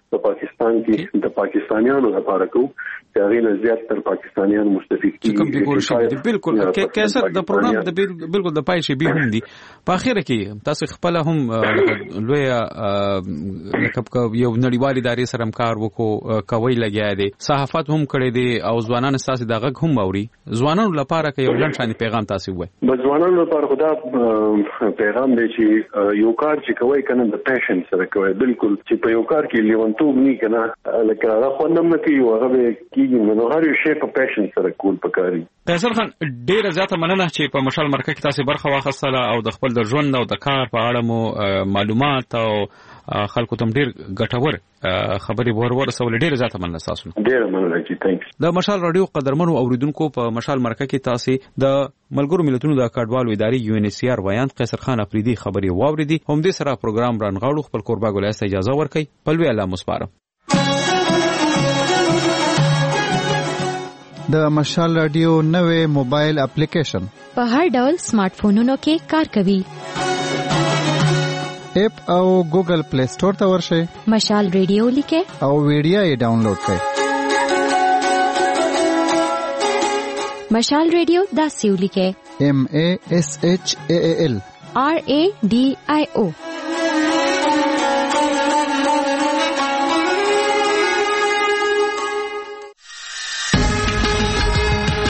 په پاکستان کې د پاکستانیانو لپاره کو چې هغه نه زیات تر پاکستانیان مستفید کیږي. بالکل کیسه د پروګرام د بالکل د پای شی به هم دي په اخر کې تاسو خپل هم لوی لکه یو نړیوال ادارې سره کار وکړو کوي لګیا دي صحافت هم کړي دي او ځوانان تاسو دغه هم اوري ځوانانو لپاره کې یو لنډ شان پیغام تاسو وایي. بس ځوانانو لپاره خدا پیغام دی چې یو کار چې کوي کنه د پیشن سره کوي بالکل چې په یو کار کې لیونتوب نه کنه لکه هغه خوندم نه کوي هغه کیږي نو هر یو شی په پیشن سره کول پکاري. فیصل خان ډیره زیاته مننه چې په مشال مرکه کې تاسو برخه واخیستله او د خپل د ژوند او د کار په اړه مو معلومات او خلکو ته ډیر ګټور خبرې ورور سول. ډیره زیاته مننه تاسو. ډیره مننه چې تانکس. د مشال رادیو قدرمنو اوریدونکو په مشال مرکه کې تاسو د ملګرو ملتونو د کډوالو ادارې یو ان ایچ سی آر وایاند قیصر خان افریدي خبرې واوریدي. هم دې سره پروګرام رانغاړو خپل قربا ګولایسته اجازه ورکړي. پلوي الله مسپاره. د مشال رادیو نوې موبایل اپلیکیشن په هر ډول سمارټ فونونو کې کار کوي. اپ او ګوګل پلی سٹور ته ورشئ. مشال ریډیو لیکه او ویډیو یې ډاونلوډ کړئ. مشال ریډیو دا سیو لیکه ایم ای ایس ایچ ای ای ایل آر ای ډی آی او